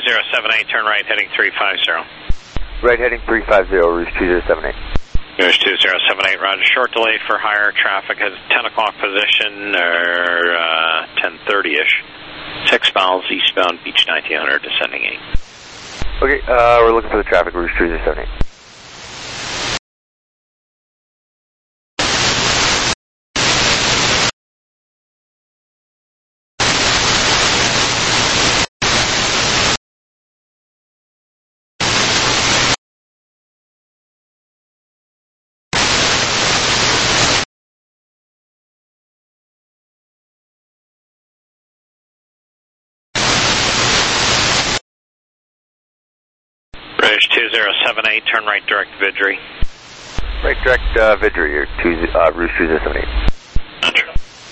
2078, turn right heading 350. Right heading 350, Rouge 2078. Rouge 2078, roger. Short delay for higher traffic at 10 o'clock position, or 10:30-ish. 6 miles eastbound, Beach 1900, descending 8. Okay, we're looking for the traffic, Rouge 2078. Rouge 2078, turn right direct Vidry. Right direct Vidry, Rouge 2078. Roger.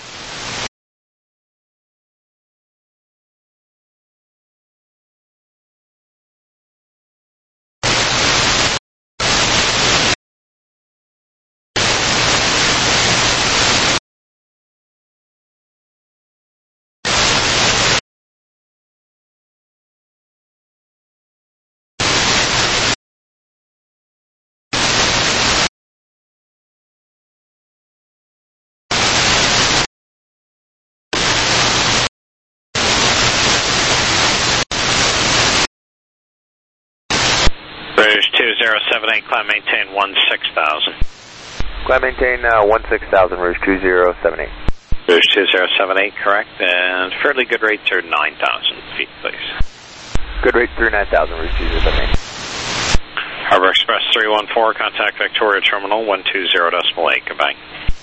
Rouge 2078, climb maintain 16,000. Climb maintain 16,000, Rouge 2078. Rouge 2078, correct, and fairly good rate through 9,000 feet, please. Good rate through 9,000, Rouge 2078. Harbor Express 314, contact Victoria Terminal 120.8, goodbye.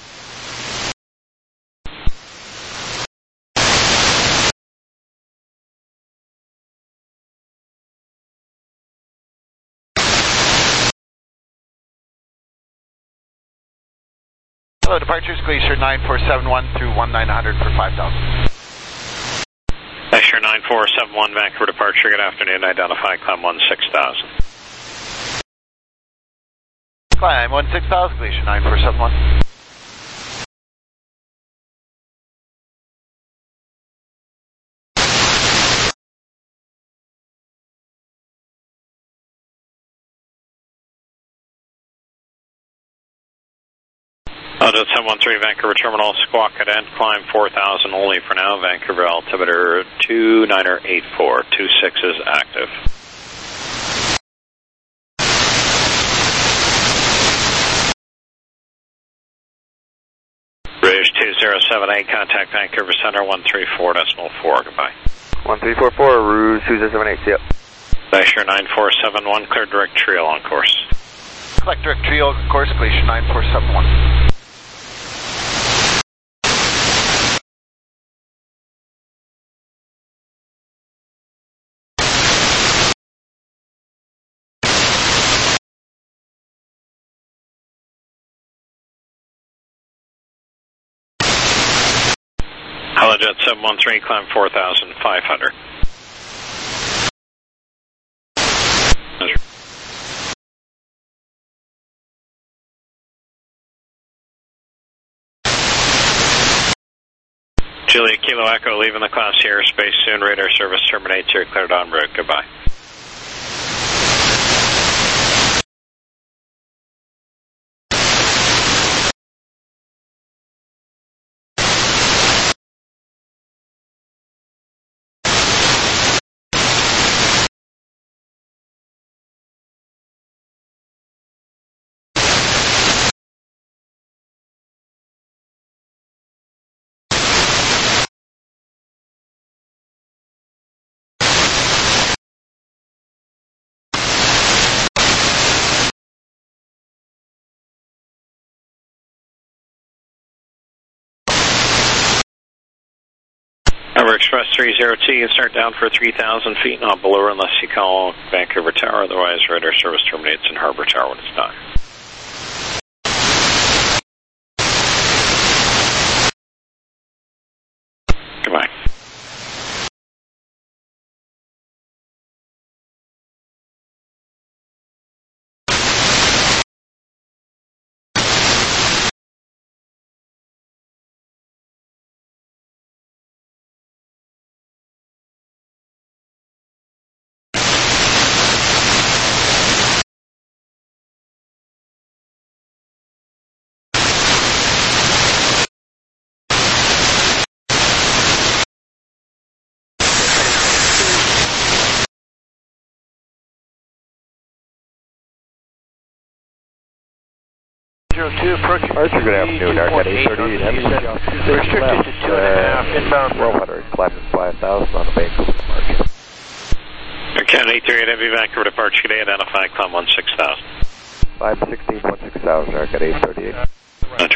Hello, departures Glacier 9471 through 1900 for 5,000. Glacier 9471, Vancouver departure, good afternoon, identify, climb 16,000. Climb 16,000, Glacier 9471. Altitude 713, Vancouver Terminal, squawk at end, climb 4,000 only for now, Vancouver altimeter 2984, 26 is active. Rouge 2078, contact Vancouver Center 134.4, goodbye. 1344, Rouge 2078, see ya. Glacier 9471, clear direct Triel on course. Collect direct Triel on course, Glacier 9471. Holojet 713, climb 4,500. Julia Kilo Echo, leaving the class here, space soon, radar service terminates here, cleared en route, goodbye. Harbor Express 302, you can start down for 3,000 feet, not below unless you call Vancouver Tower, otherwise radar service terminates in Harbor Tower when it's done. Goodbye. 02, approaching Archer, good afternoon, Arcade 838 Heavy. Restricted to 2.5, inbound. 1200, climbing 5000 on the Vancouver departure. Arcade 838 Heavy, Vancouver departure today, identify, climb 16,000. 516, 16,000, Arcade 838. Roger.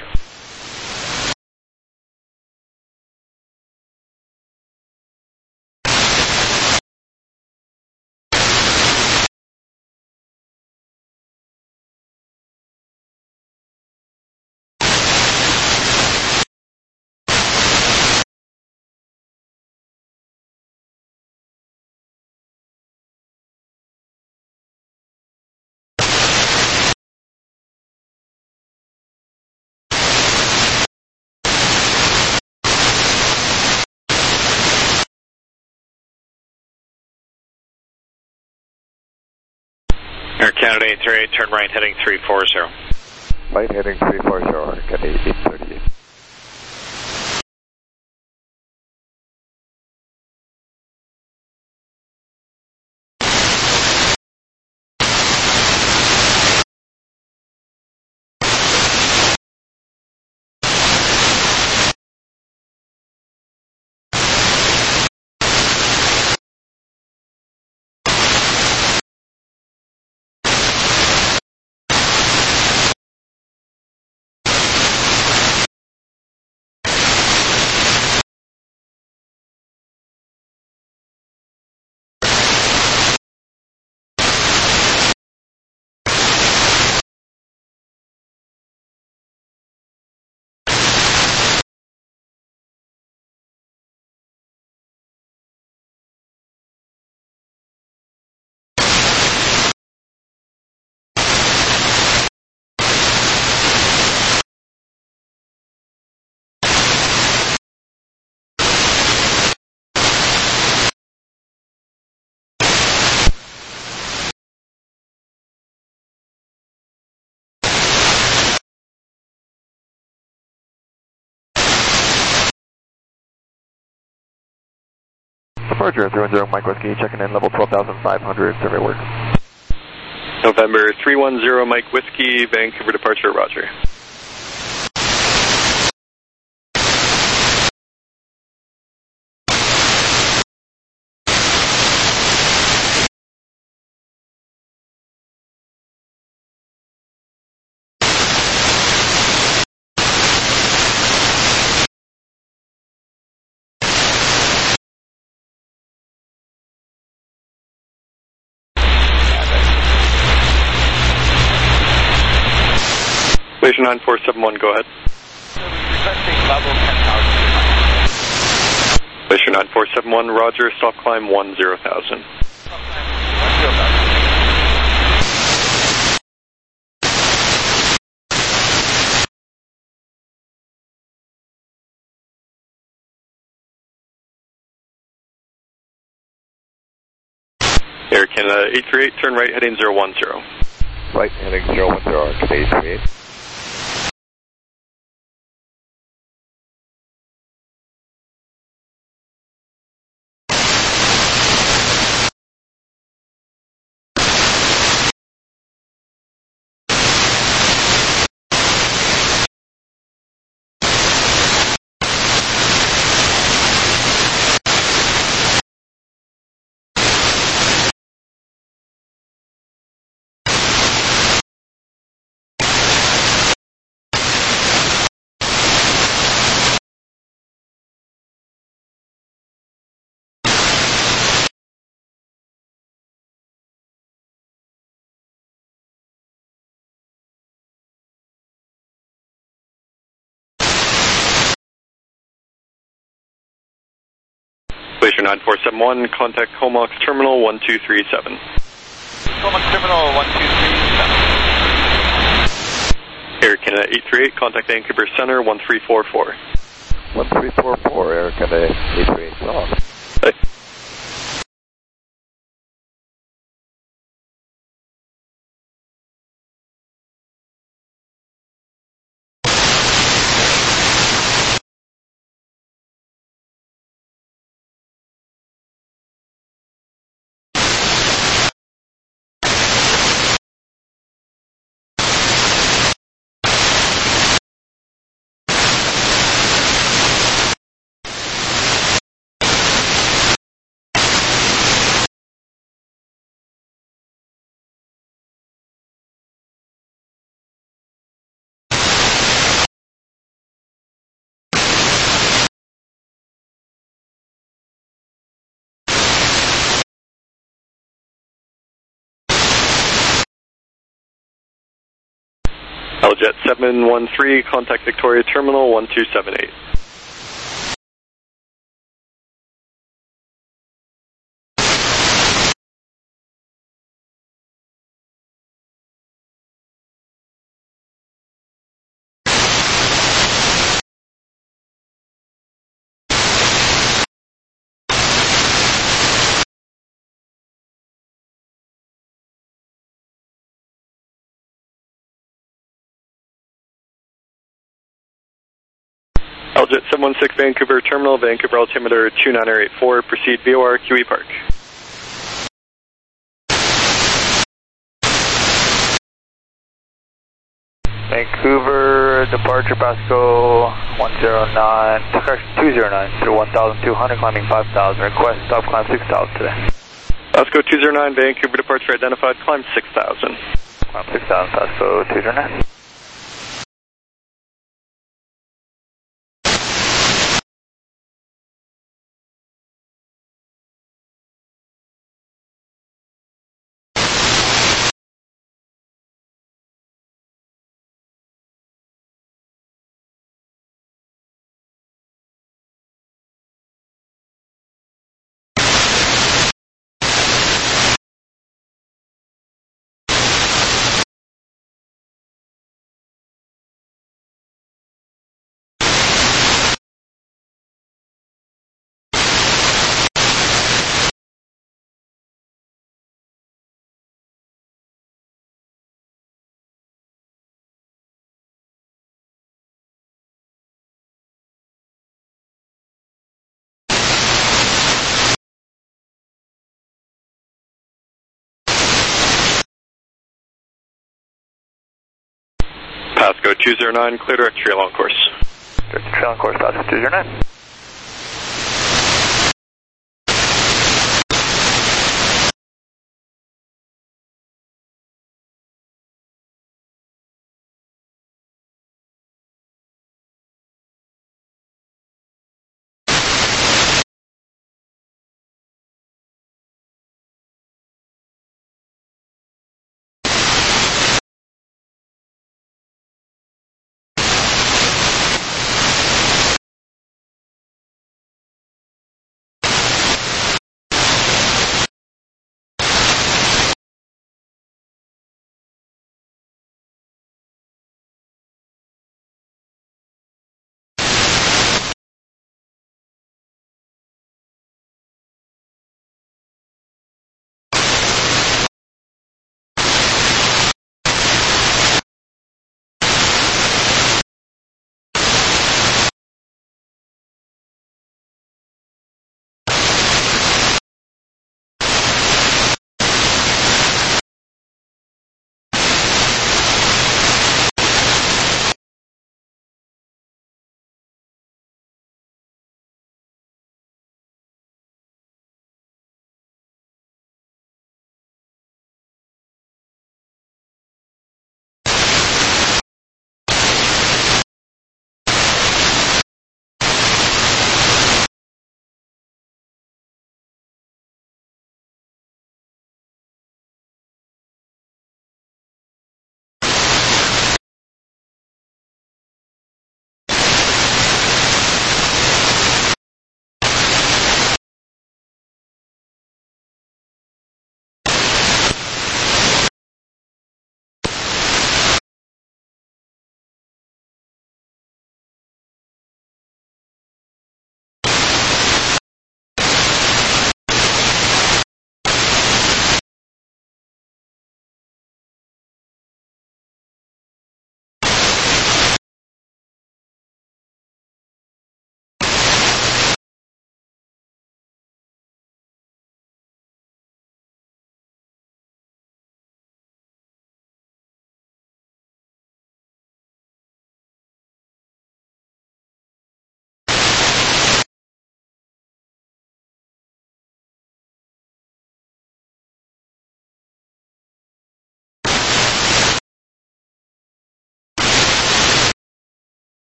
Air Canada 838, turn right heading 340. Right heading 340, Arcade 838. Departure 310, Mike Whiskey, checking in level 12,500, survey work. November 310, Mike Whiskey, Vancouver departure, roger. Station 9471, go ahead. Requesting level 10,000. Station 9471, roger, stop climb 10,000. Air Canada 838, turn right heading 010. Right heading 010, Arcade 838. Station 9471, contact Comox Terminal 1237. Comox Terminal 1237. Air Canada 838, contact Vancouver Center 1344. 1344, Air Canada 838, off. Bye. Aljet 713, contact Victoria Terminal 1278. Aljet 716 Vancouver Terminal, Vancouver altimeter 2984, proceed VOR QE Park. Vancouver, departure Pasco 109, correction 209 through 1,200, climbing 5,000. Request stop climb 6,000 today. Pasco 209, Vancouver departure identified, climb 6,000. Climb 6,000, Pasco 209. Pasco 209, clear direct trail on course. Trail on course, Pasco 209.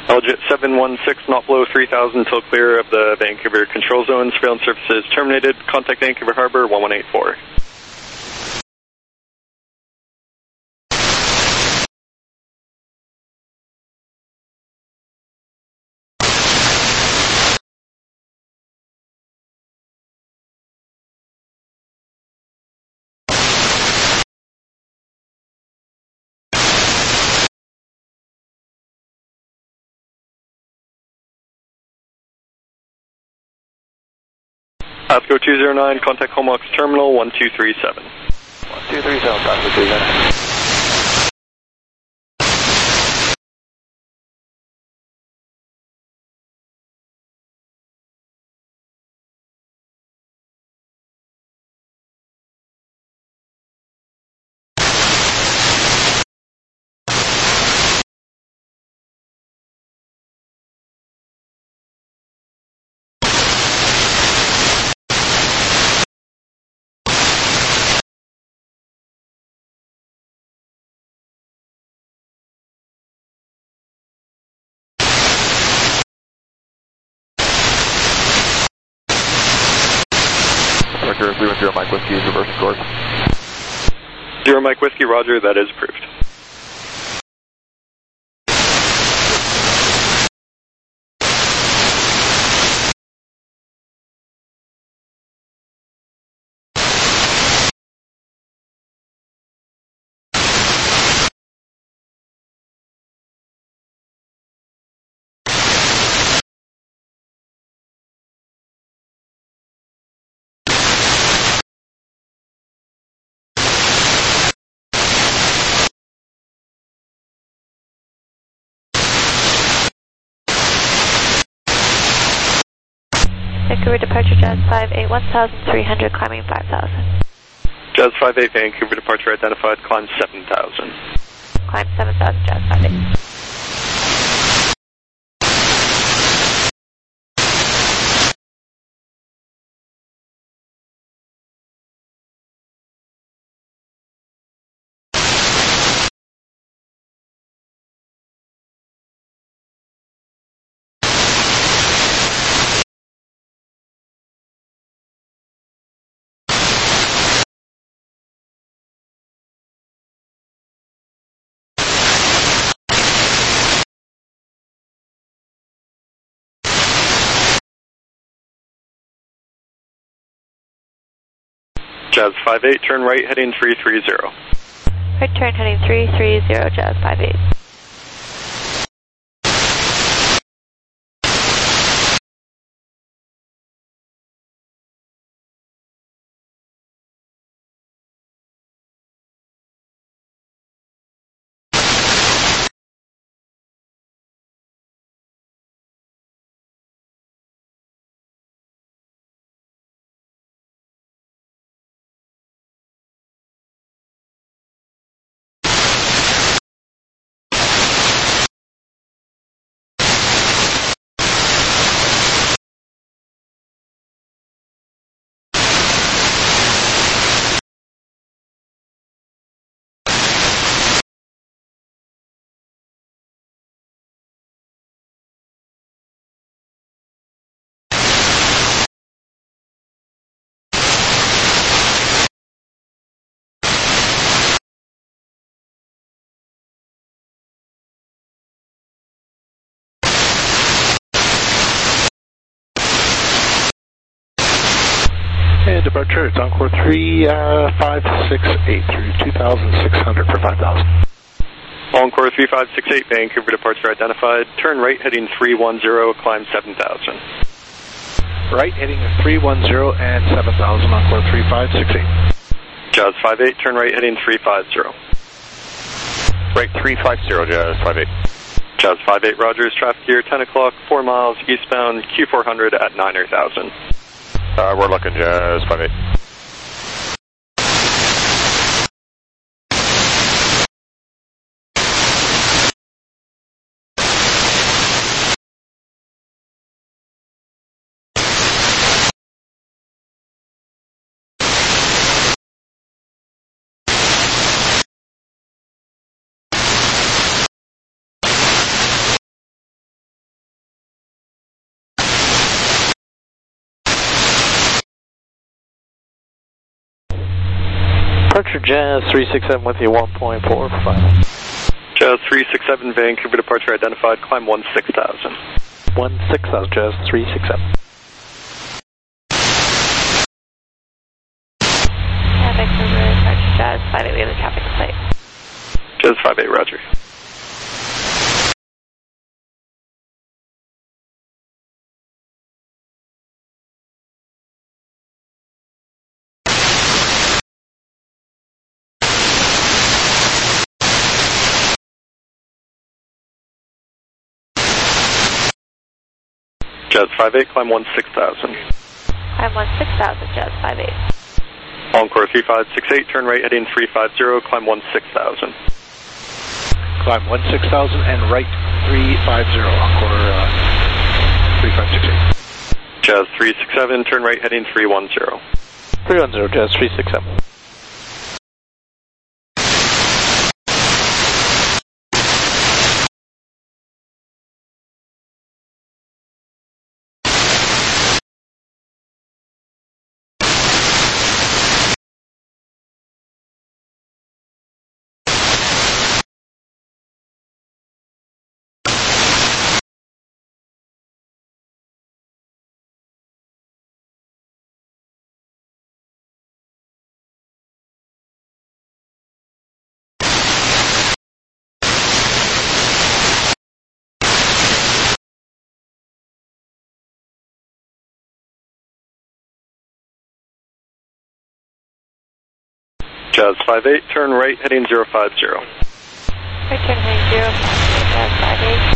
LJet 716, not below 3,000 till clear of the Vancouver control zone. Surveillance services terminated. Contact Vancouver Harbor 1184. Pasco 209, contact Comox Terminal 1237. 1237, Pasco 209. Roger, 310 Mike Whiskey is reverse course. 0 Mike Whiskey, roger, that is approved. Vancouver departure Jazz 58, 1,300, climbing 5,000. Jazz 58, Vancouver departure identified, climb 7,000. Climb 7,000, Jazz 58. Jazz 58, turn right, heading 330. Right turn heading 330, Jazz 58. And departure, it's Encore 3568 through 2,600 for 5,000. Encore 3568, Vancouver departure identified, turn right, heading 310, climb 7,000. Right, heading 310 and 7,000, Encore 3568. Jazz 58, turn right, heading 350. Right, 350, Jazz 58. Jazz 58, Rogers, traffic here, 10 o'clock, 4 miles eastbound, Q400 at 9,000. We're looking, Jazz 58. Departure Jazz 367 with you, 1.4 for final. Jazz 367, Vancouver departure identified, climb 16,000. 16,000, Jazz 367. Vancouver departure Jazz 58, we have the traffic in sight. Jazz 58, roger. Jazz 58, climb 16,000. Climb 16,000, Jazz 58. Encore 3568, turn right heading 350, climb 16,000. Climb 16,000 and right 350, Encore 3568. Jazz 367, turn right heading 310. 310, Jazz 367. Jazz 58, turn right heading 050. Right turn heading 050, Jazz 58.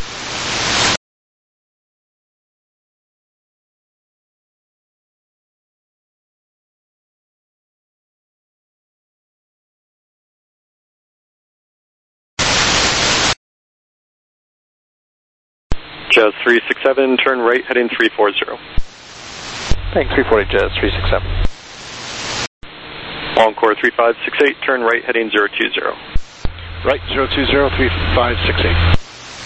Jazz 367, turn right heading 340. Thanks, 340, Jazz 367. Encore 3568, turn right heading 020. Right 020, 3568.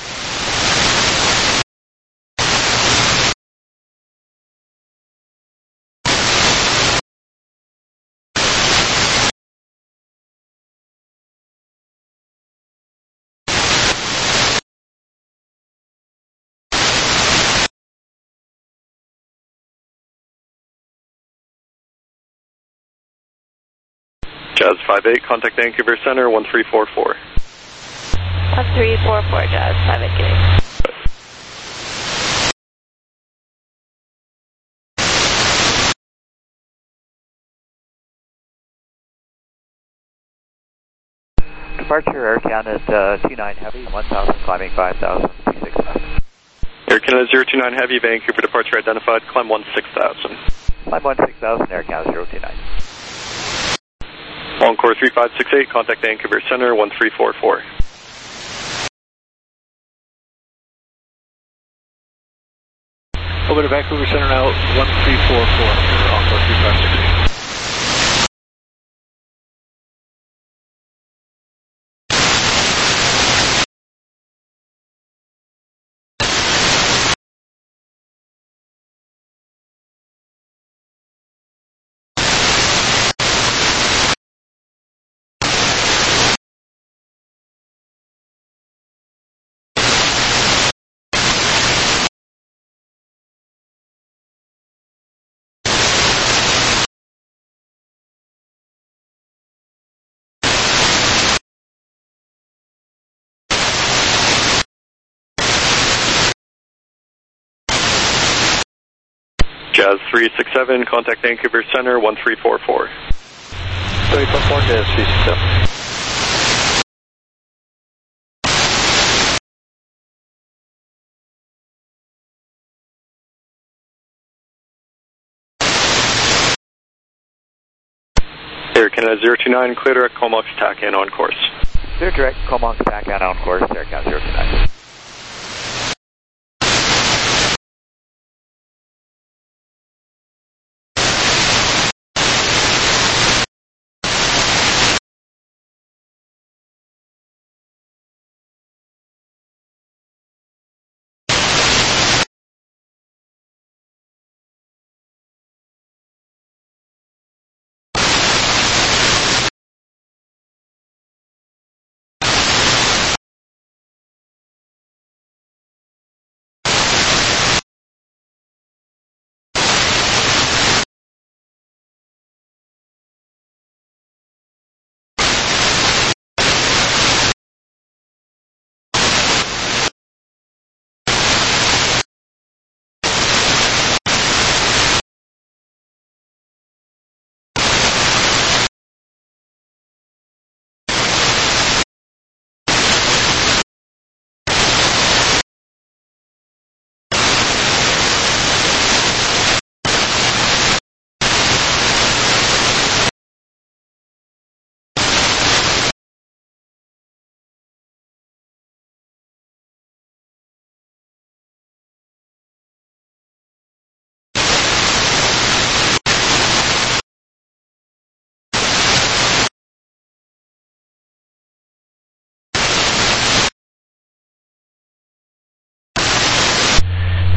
Jazz 58, contact Vancouver Center 1344. 1344, Jazz 58 getting. Departure Air Canada 29 Heavy, 1,000, climbing 5,000, 269. Air Canada 029 Heavy, Vancouver departure identified, climb 16,000. Climb 16,000, Air Canada 029. Encore 3568, contact Vancouver Center 1344. Over to Vancouver Center now, 1344 for Encore 3568. Jazz 367, contact Vancouver Center 1344. 344, Jazz 367. Air Canada 029, clear direct Comox TACAN on course. Clear direct Comox TACAN on course, Air Canada 029.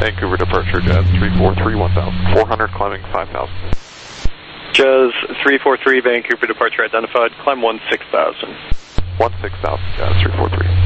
Vancouver departure, Jazz 343, 1000. 400 climbing 5000. Jazz 343, Vancouver departure identified, climb 16,000. 16,000, Jazz 343.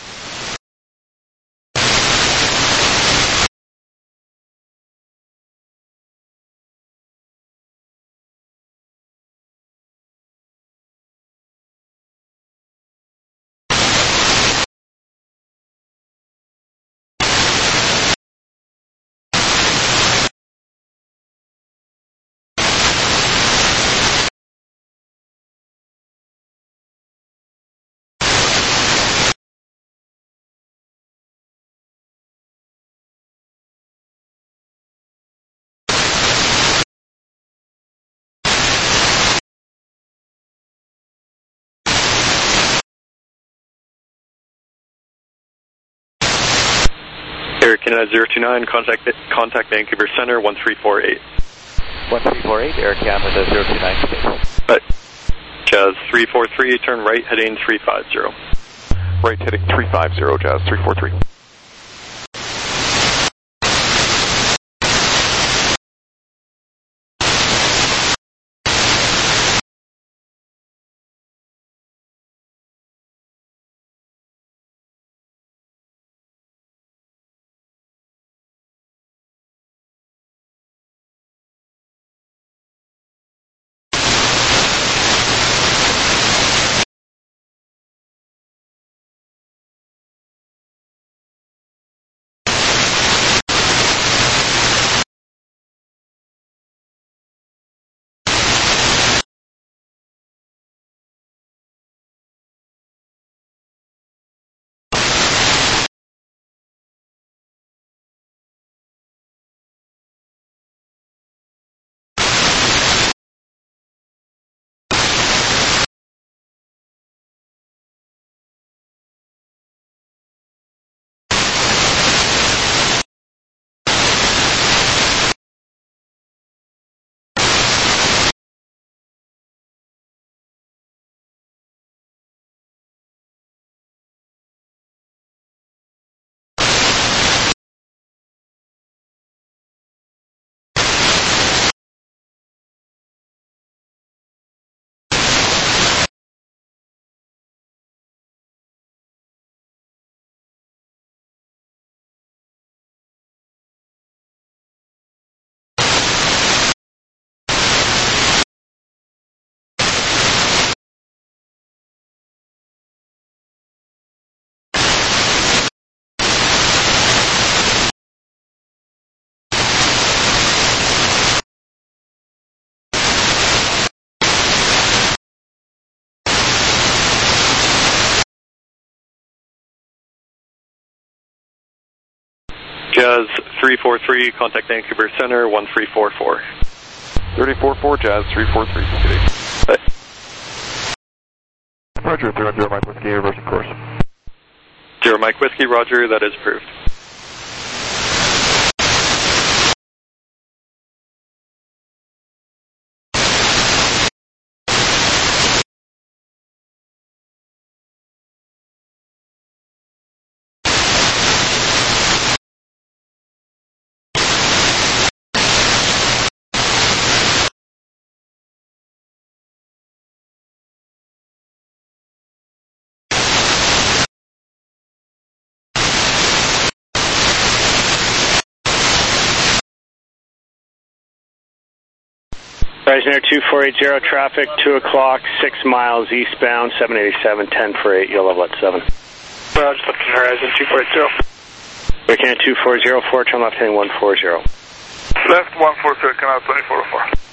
Air Canada 029, contact Vancouver Center 1348. 1348, Air Canada 029, space. Right. Jazz 343, turn right heading 350. Right heading 350, Jazz 343. Jazz 343, contact Vancouver Center 1344. 344, Jazz 343. Right. Roger, 310 Mike Whiskey, reversing course. 0 Mike Whiskey, roger, that is approved. Horizon Air 2480, traffic, 2 o'clock, 6 miles eastbound, 787, 10 for 8, you'll level at 7. Roger, left Horizon 2480. Air Canada 2404, turn left heading 140. Left 140, Canada 2404.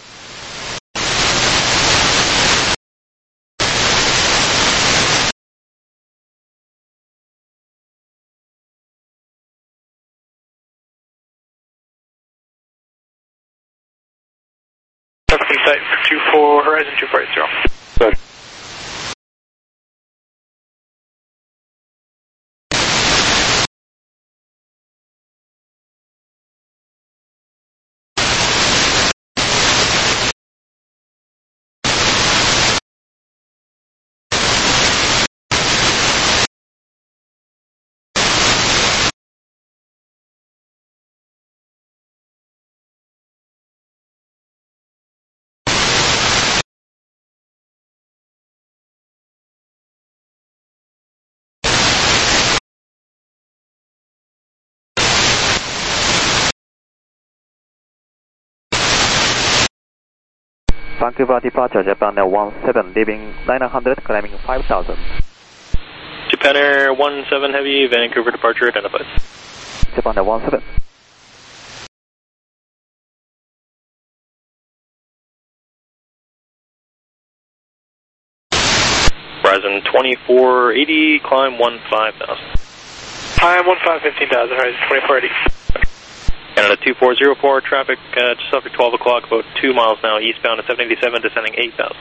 Site for Horizon 2480. Good. Vancouver departure, Japan Air 17, leaving 900, climbing 5,000. Japan Air 17 Heavy, Vancouver departure identified. Japan Air 17. Horizon 2480, climb 15,000. Climb 15,000, Horizon 2480. Canada 2404, traffic just after 12 o'clock, about 2 miles now, eastbound at 787, descending 8,000.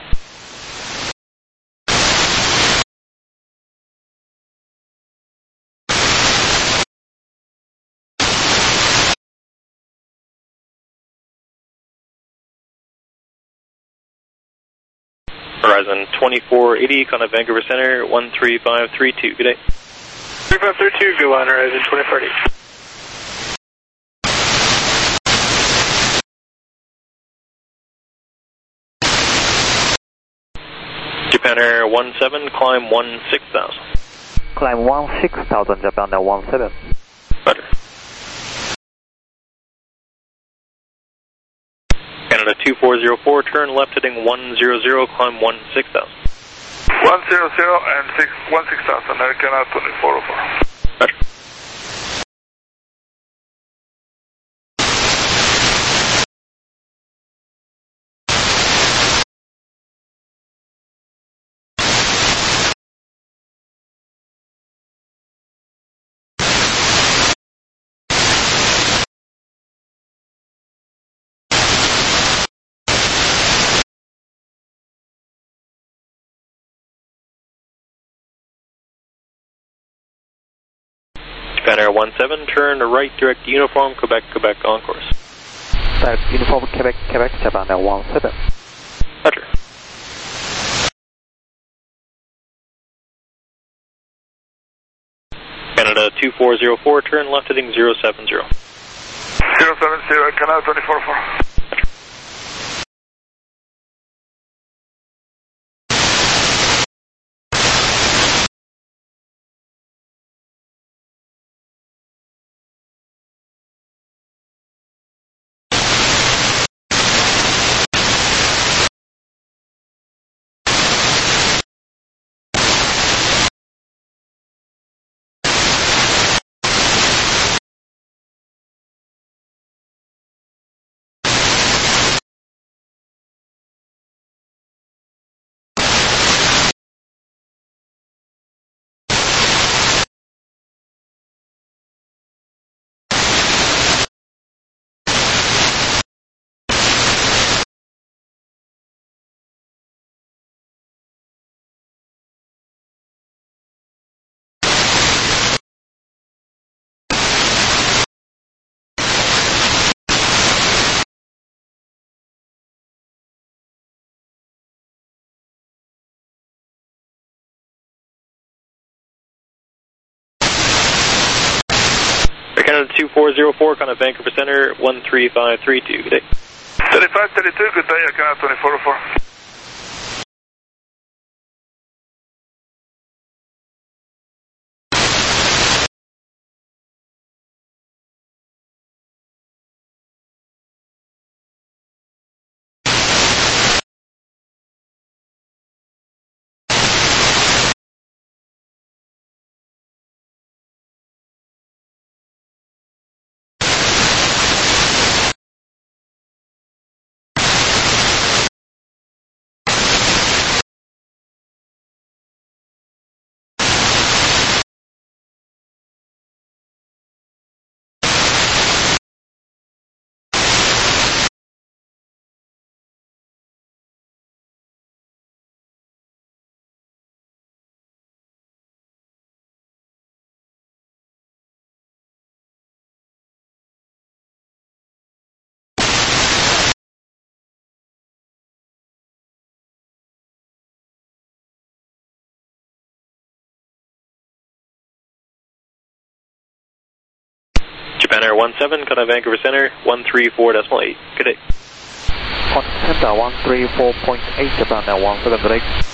Horizon 2480, Contact Vancouver Center, 13532, good day. 3532, go on Horizon 2480. Japan Air 17, climb 16,000. Climb 16,000, Japan Air 17. Better. Canada 2404, turn left heading 100, climb 16,000. 100 and 16,000, Air Canada 2404. Better. Japan Air 17, turn to right, direct uniform, Quebec, Quebec, on course. Direct uniform, Quebec, Quebec, Japan Air 17. Roger. Canada 2404, turn left heading 070. 070, Canada 2404. Canada 2404, Contact Vancouver Center, 13532, good day. 3532, good day, Air Canada 2404. Japan Air 17, Contact Vancouver Center, 134.8, good day. Center 134.8, Japan Air 17, good day.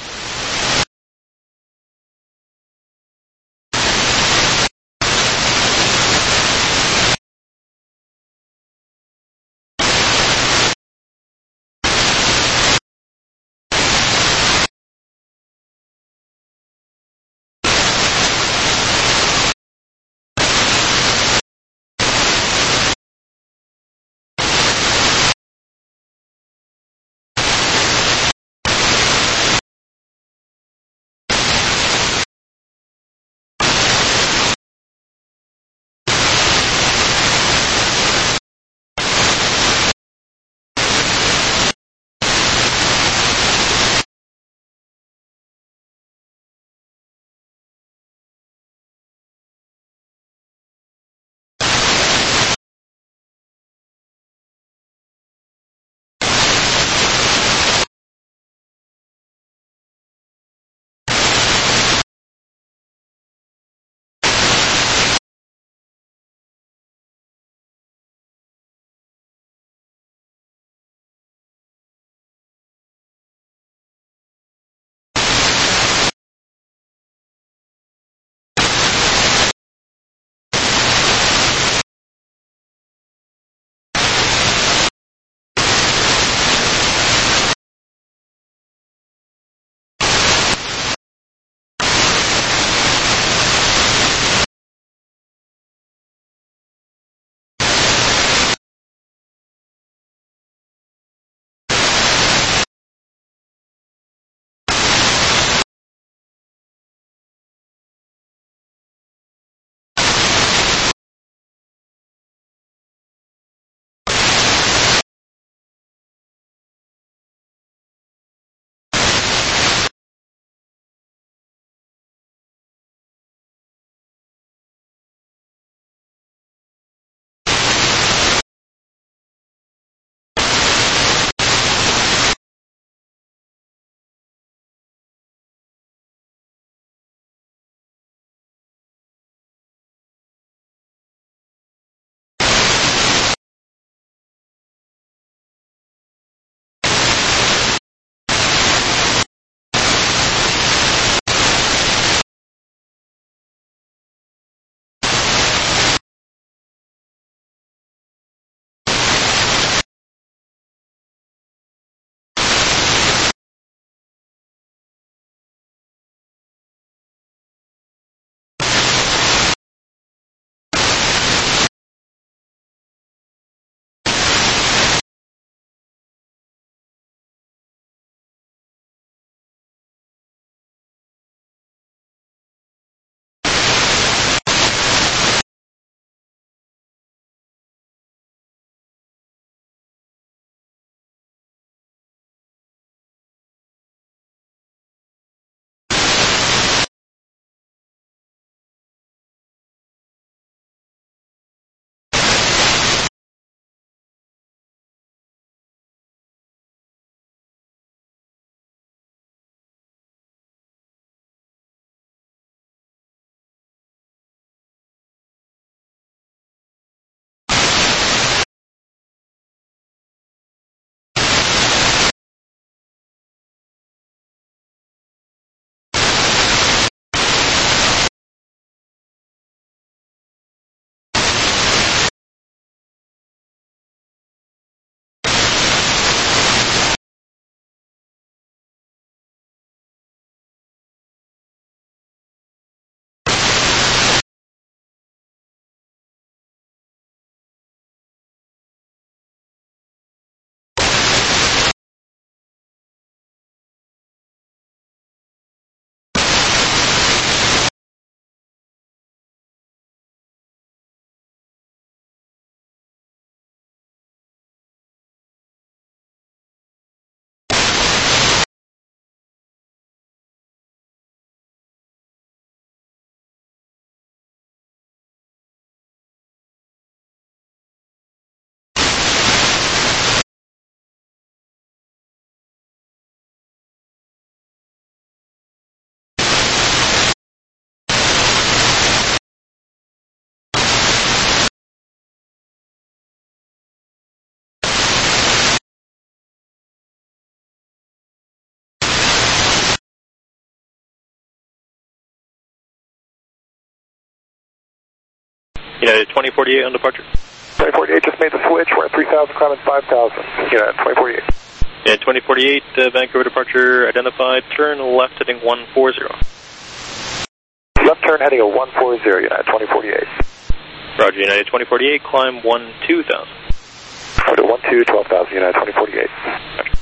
United 2048 on departure. 2048 just made the switch. We're at 3,000, climbing 5,000. United 2048. Yeah, 2048, Vancouver departure identified. Turn left heading 140. Left turn heading at 140, United 2048. Roger, United 2048, climb 12,000. Go to 12,000, United 2048. Roger.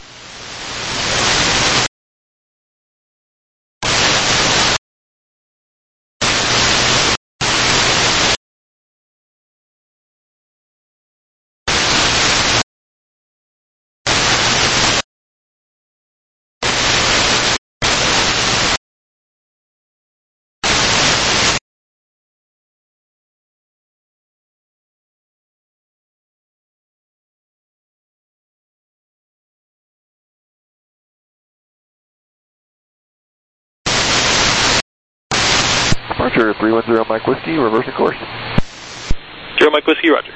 Departure 310 Mike Whiskey, reversing course. 0 Mike Whiskey, roger.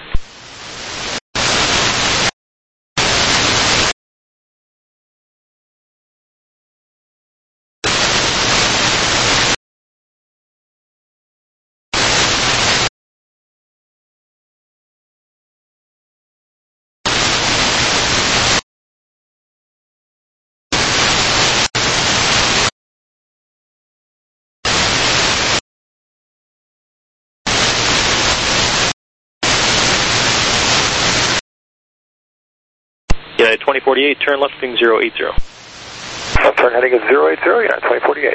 United 2048, turn left heading 080. Left turn heading at 080, United 2048.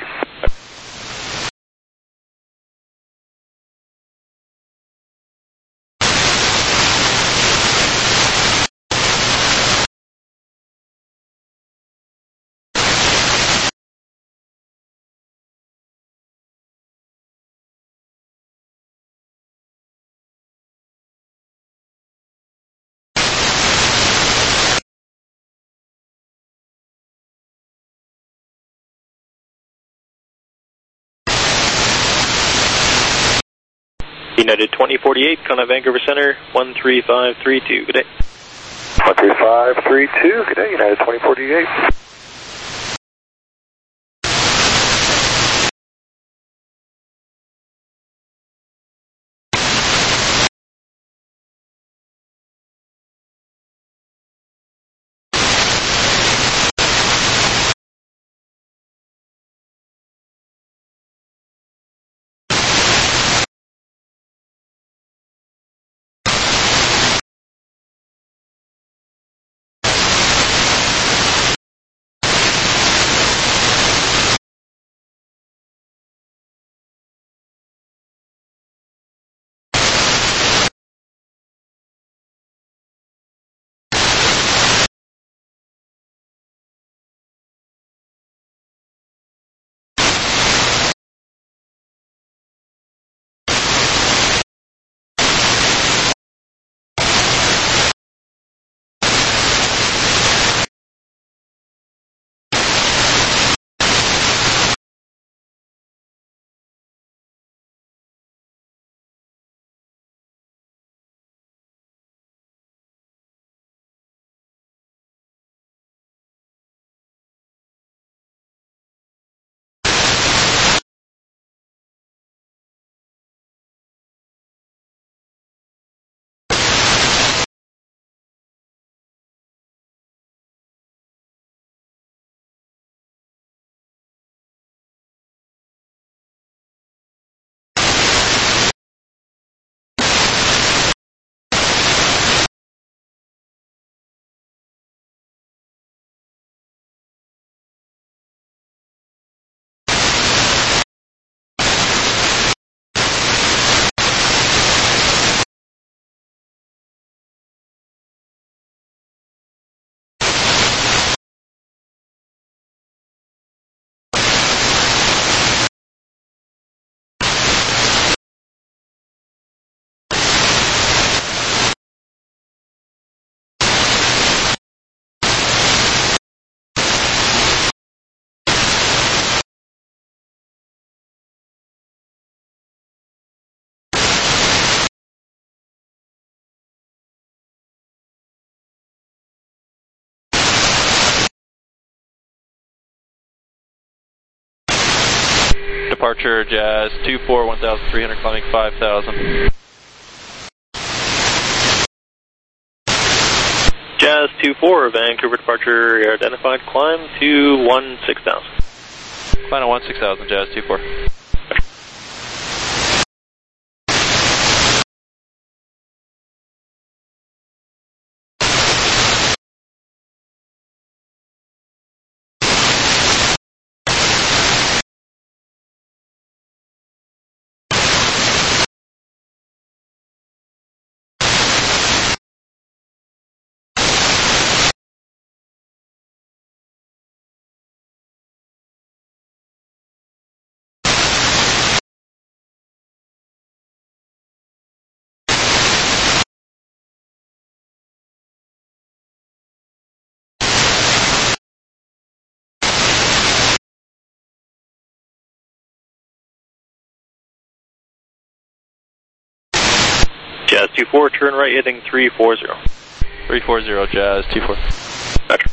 United 2048, contact Vancouver Center, 13532. Good day. 13532. Good day, United 2048. Departure Jazz 24, 1300, climbing 5000. 24, Vancouver departure identified, climb to 16,000. Climb to 16,000, Jazz 24. Jazz 24, turn right heading 340. 340, Jazz 24. Gotcha.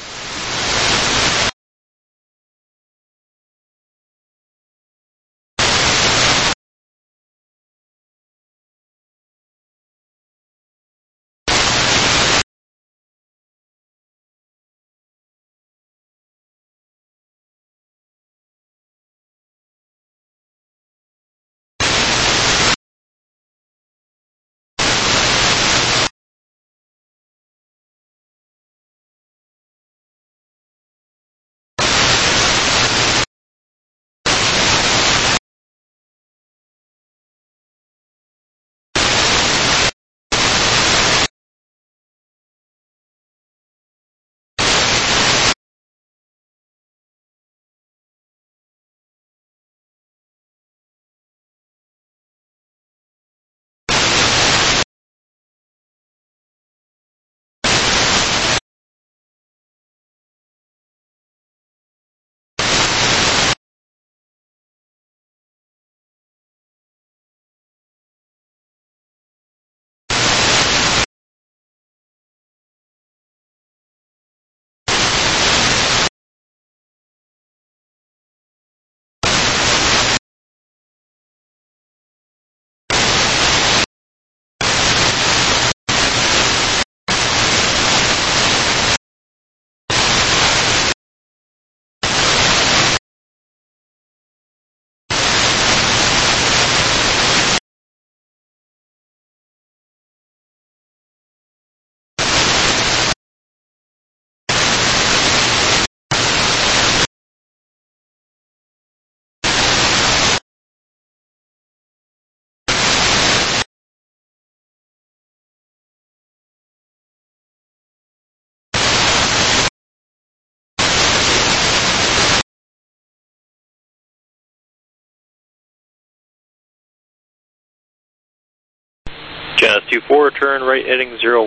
Jazz 24, turn right heading 010.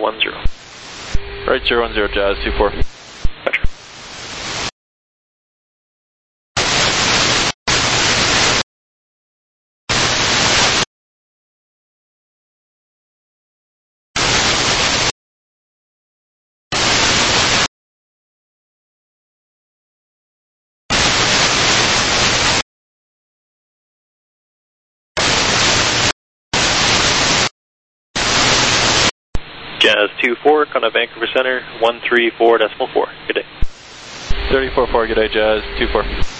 Right 010, Jazz 24. Gotcha. Jazz 24, on Vancouver Center, 134.4. Good day. 34.4, good day, Jazz 24.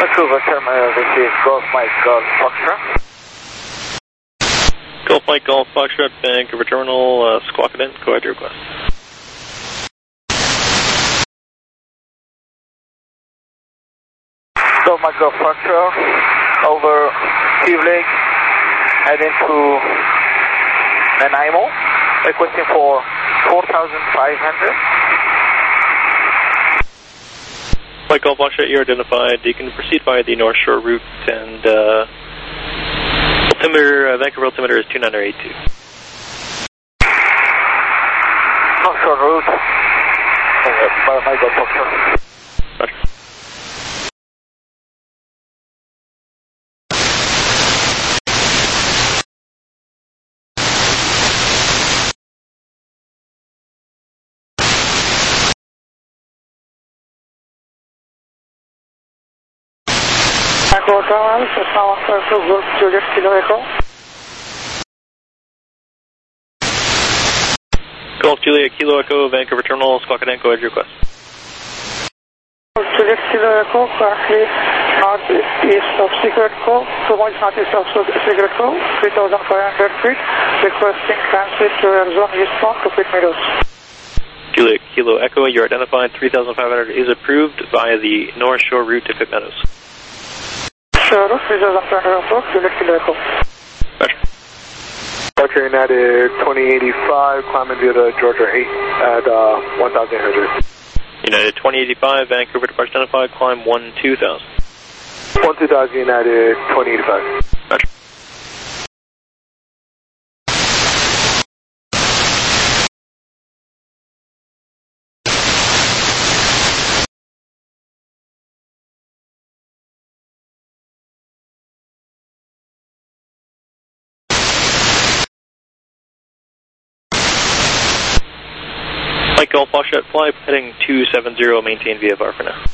Vancouver Terminal, this is Golf Mike Golf Foxtrot. Golf Mike Golf Foxtrot, Vancouver Terminal, squawk it in, go ahead your request. Golf Mike Golf Foxtrot, over Steve Lake, heading to Nanaimo, requesting for 4,500. Mike Golf Foxtrot, you're identified. You can proceed via the North Shore route, and altimeter, Vancouver altimeter is 2982. North Shore route, Mike Golf Foxtrot. Roger. Vancouver Terminal, Cessna 152 Golf Juliet Kilo Echo. Golf Juliet Kilo Echo, Vancouver Terminal, squawk it in, go ahead your request. Juliet Kilo Echo, currently northeast of Secret Cove, 2 miles northeast of Secret Cove, 3,500 feet, requesting transit to Arizona eastbound to Pitt Meadows. Juliet Kilo Echo, you're identified. 3,500 is approved via the North Shore route to Pitt Meadows. Sure, 3,500 approach, Juliet Kilo Echo. Roger. Departure United 2085, climbing via the Georgia 8 at 1,800. United 2085, Vancouver departure identified, climb 12,000. 12,000 United 2085. Roger. Mike Golf Foxtrot, fly heading 270, maintain VFR for now.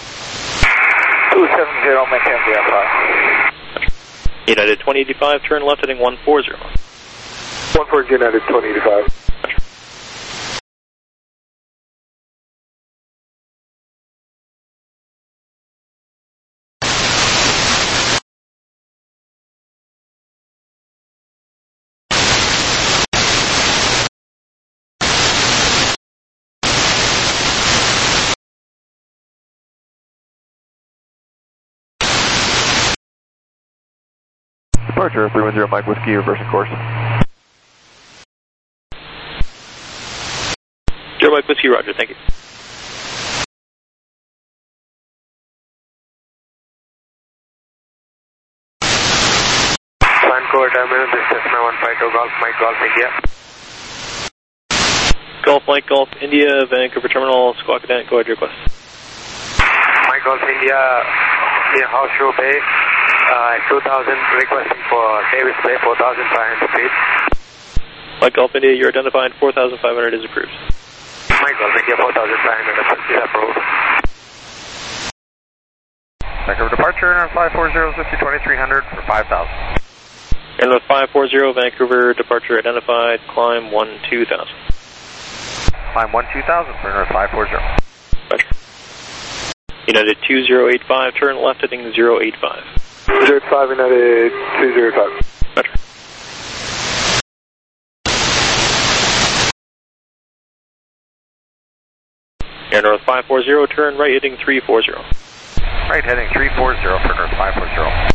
270, maintain VFR. United 2085, turn left heading 140. 140 United 2085. Departure 310 Mike Whiskey, reversing course. Joe Mike Whiskey, roger, thank you. Vancouver Terminal, this is Cessna 152 Golf Mike Golf India. Golf Mike Golf India, Vancouver Terminal, squawk it in, go ahead your request. Mike Golf India, near Horseshoe Bay. 2,000, requesting for Davis Bay, 4,500 feet. Mike Golf India, you're identified. 4,500 is approved. Mike Golf India, 4,500 is approved. Vancouver departure, 540, 2300 for 5,000. And with 540, Vancouver departure identified, climb 12,000. Climb 12,000 for 540. Roger. United 2085, turn left heading 085. 085 United 205. Roger. Air North 540, turn right heading 340. Right heading 340 for North 540.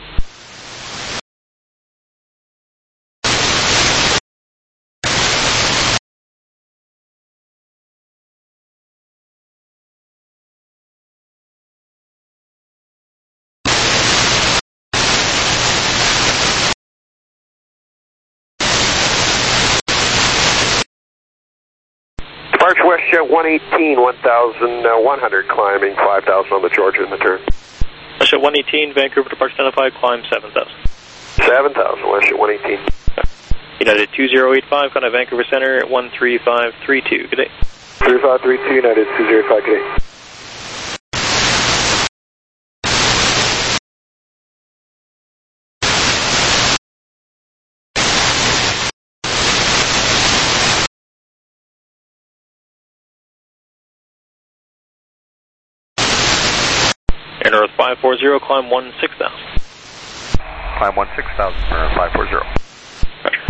Departure WestJet 118, 1,100, climbing 5,000 on the Georgia in the turn. WestJet 118, Vancouver departure identified, climb 7,000. 7,000, WestJet 118. United 2085, contact Vancouver Center at 13532. Good day. 3532, United 205, good day. Air North 540, climb 16,000. Climb 16,000 for 540. Roger.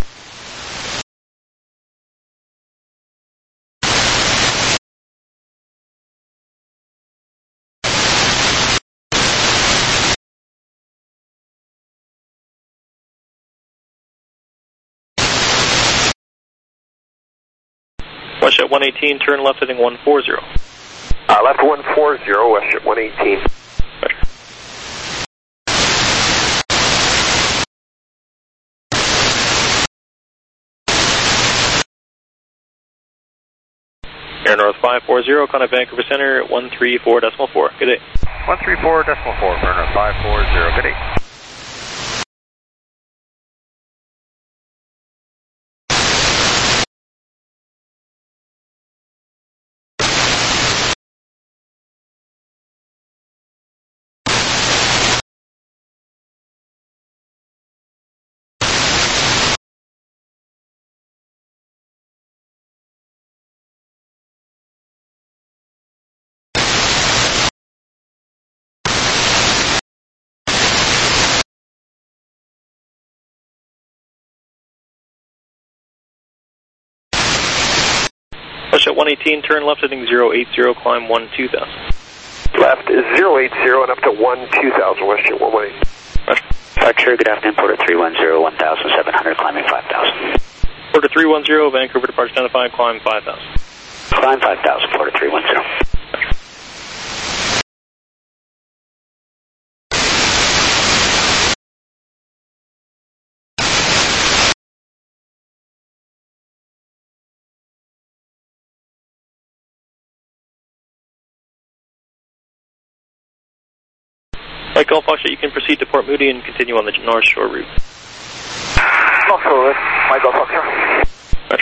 Westjet 118, turn left heading 140. Left 140, Westjet 118. Roger. Air North 540, contact Vancouver Center 134.4. Good day. 134.4 for Air North 540. Good day. Westjet 118, turn left heading 080, climb 12,000. Left is 080 and up to 12,000, Westjet 118. Departure, good afternoon, Porter 310, 1,700, climbing 5,000. Porter 310, Vancouver departure identified, climb 5,000. Climb 5,000, Porter 310. Like Golf Foxtrot, you can proceed to Port Moody and continue on the North Shore route. North Shore route, Mike Golf Foxtrot. Roger.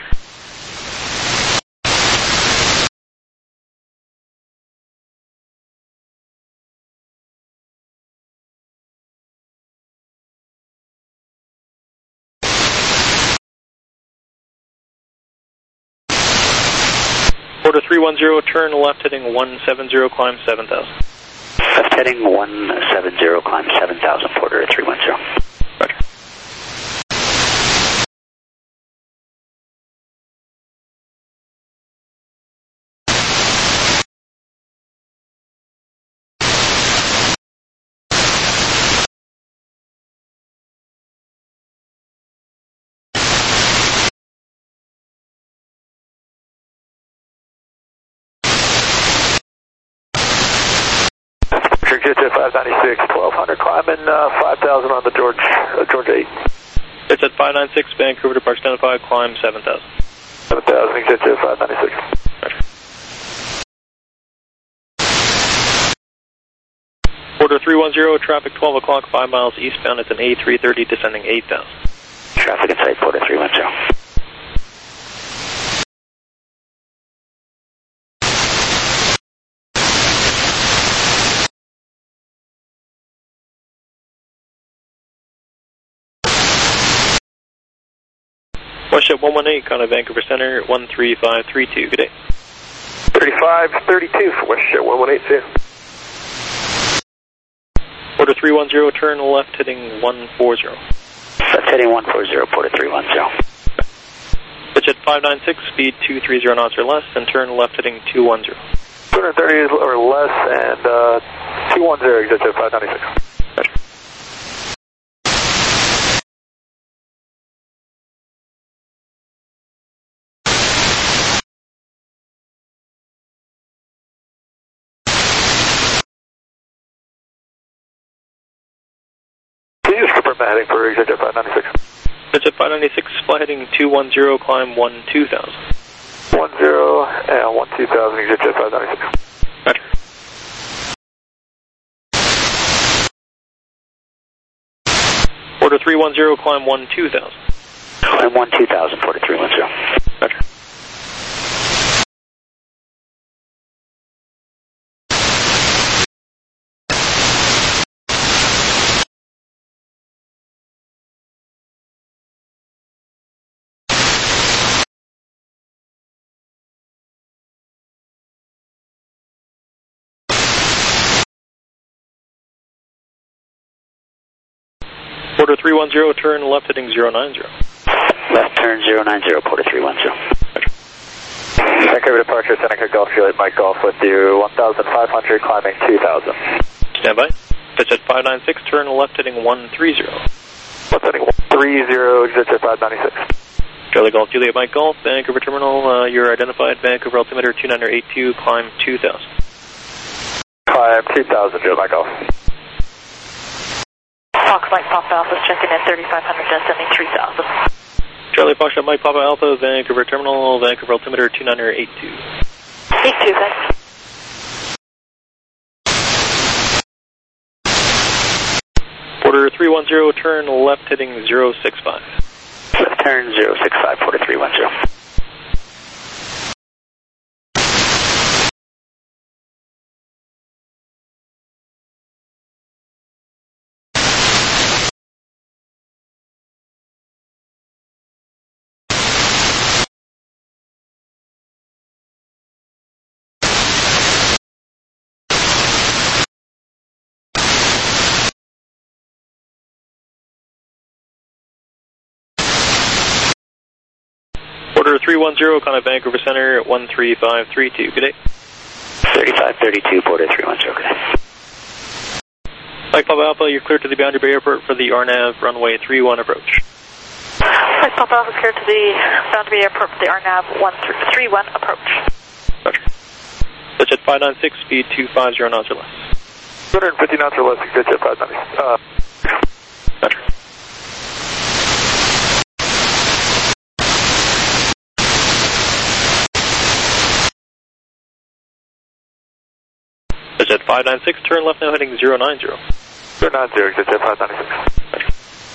Porter 310, turn left heading 170, climb 7,000. Left heading 170, climb 7,000, Porter 310. Roger. Jet 596, 1200, climbing 5,000 on the George 8. It's at 596, Vancouver departure identified, climb 7,000. 7,000, Jet 596. Roger. Porter 310, traffic 12 o'clock, 5 miles eastbound. It's an A330 descending 8,000. Traffic in sight, Porter 310. Westjet 118, contact Vancouver Center 13532. Good day. 3532 for Westjet 118. Porter 310, turn left heading 140. Left heading 140, Porter 310. Pitch at 596, speed 230 knots or less, and turn left heading 210. 230 or less, and 210, Jet 596. Roger. Please confirm that heading for Jet 596. Jet 596, fly heading 210, climb 12,000. 10 and 12,000, Jet 596. Roger. Porter 310, climb 12,000. Climb 12,000, Porter 310. Roger. Porter 310, turn left heading 090. Left turn 090, Porter 310. Vancouver departure, Seneca Golf, Juliet Mike Golf with you, 1,500, climbing 2,000. Stand by. Pitch at 596, turn left heading 130. Left heading 130, exit at 596. Charlie Golf, Juliet Mike Golf, Vancouver Terminal, you're identified, Vancouver altimeter 2982, climb 2000. Climb 2,000, Juliet Mike Golf. Fox Mike Papa Alpha checking in 3,500, descending 3,000. Charlie Foxtrot Mike Papa Alpha, Vancouver Terminal, Vancouver altimeter 2982. 82, thanks. Porter 310, turn left heading 065. Left turn 065, Porter 310. Porter 310, contact Vancouver Center, 13532. Good day. 3532, Porter 310. Good day. Mike Papa Alpha, you're clear to the Boundary Bay Airport for the RNAV runway 31 approach. Mike Papa Alpha clear to the Boundary Bay Airport for the RNAV 131 approach. Roger. Pitch at 596, speed 250 knots or less. 250 knots or less, exit at 596. Roger. Pitch at 596, turn left now heading 090. 090, exit at 596. Roger.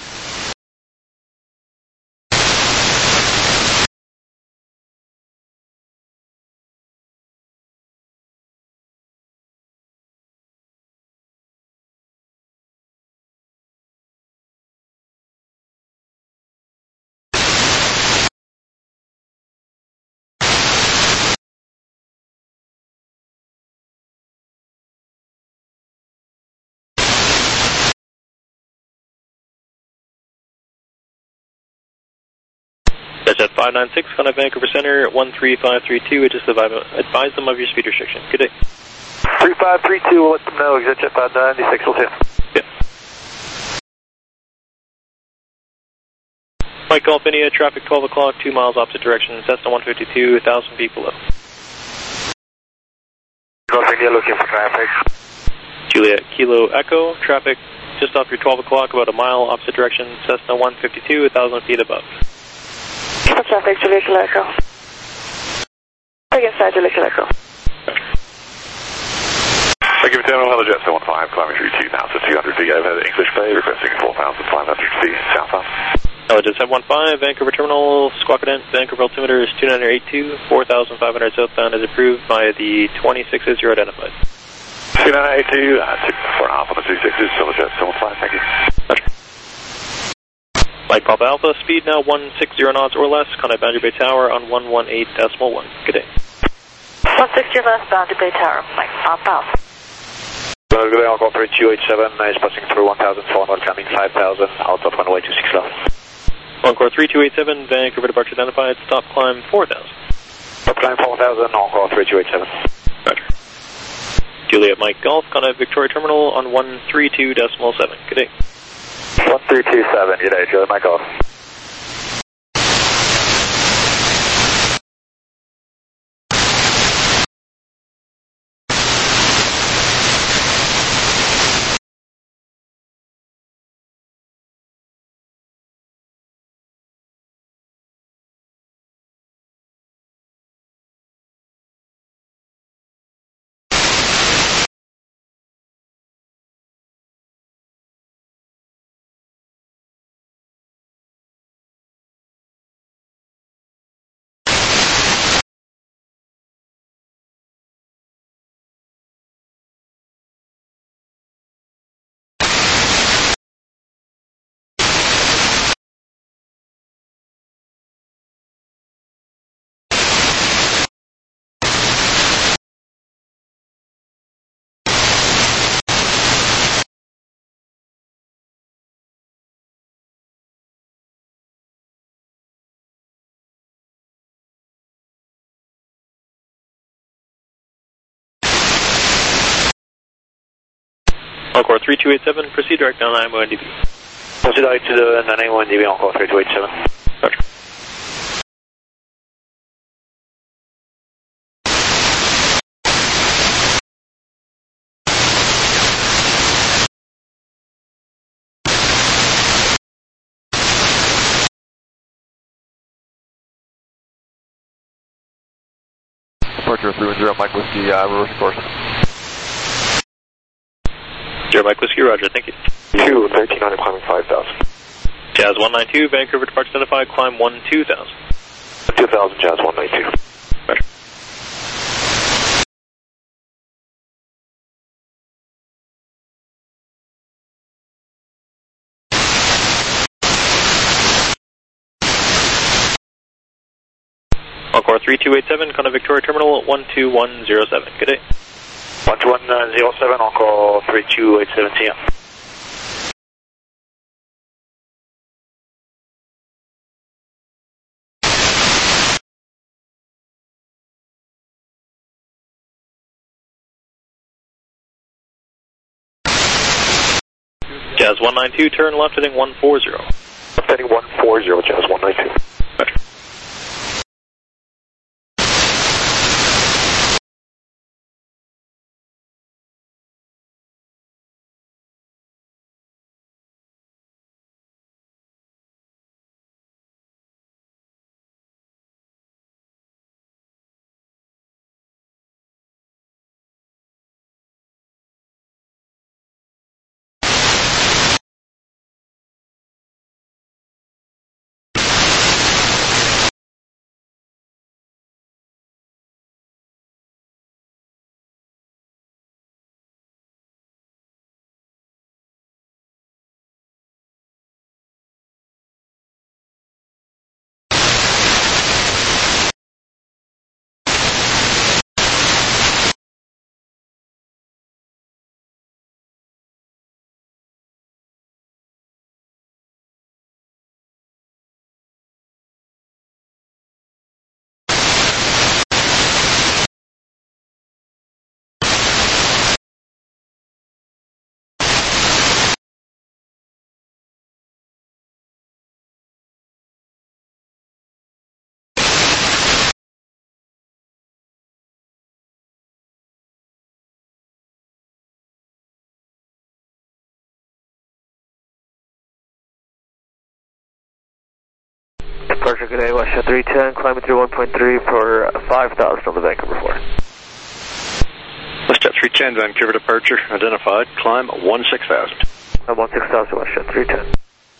Pitch at 596, contact Vancouver Center, 13532. Just advise them of your speed restriction. Good day. 3532, we'll let them know, exit at 596, we'll see. Yeah. Mike Golf India, traffic 12 o'clock, 2 miles opposite direction, Cessna 152, 1,000 feet below. Golf India looking for traffic. Juliet Kilo Echo, traffic just off your 12 o'clock, about a mile opposite direction, Cessna 152, 1,000 feet above. Stop traffic, Juliet Kilo Echo. Bring inside Juliet Kilo Echo. Vancouver Terminal, hello Jet 715, climbing through 2,200 feet over the English Bay, requesting 4,500 feet southbound. Hello Jet 715, Vancouver Terminal, Squawk Cadence, Vancouver altimeter is 2982, 4,500 southbound is approved by the 26s you're identified. 2982, 4.5 on the 26s, hello Jet 715, thank you. Roger. Mike Papa Alpha, speed now 160 knots or less, contact Boundary Bay Tower on 118.1. Good day. 160 less, Boundary Bay Tower, Mike Papa Alpha. Good day, I'll call 3287, is passing through 1,400, coming 5,000, out of runway 26 left. Encore 3287, Vancouver departure identified, stop climb 4,000. Stop climb 4,000, Encore 3287. Roger. Juliet Mike Golf, contact Victoria Terminal on 132.7. Good day. 1327, good day, Juliet Mike Golf. Encore 3287, proceed direct down IMO NDB. Proceed direct to the 981 NDB, Encore 3287. Roger. Departure 310, Mike Whiskey, reverse course. 0 Mike Whiskey, roger, thank you. 1300, climbing 5000. Jazz 192, Vancouver departure identified, climb 12000. 2000, Jazz 192. Roger. Encore 3287, Contact Victoria Terminal 12107. Good day. 12107, Encore 3287, see ya. Jazz 192, turn left heading 140. Left heading 140, Jazz 192. Roger. Departure, good day, Westjet 310, climbing through 1.3 for 5,000 on the Vancouver 4. Westjet 310, Vancouver departure, identified, climb 16,000. 16,000, Westjet 310.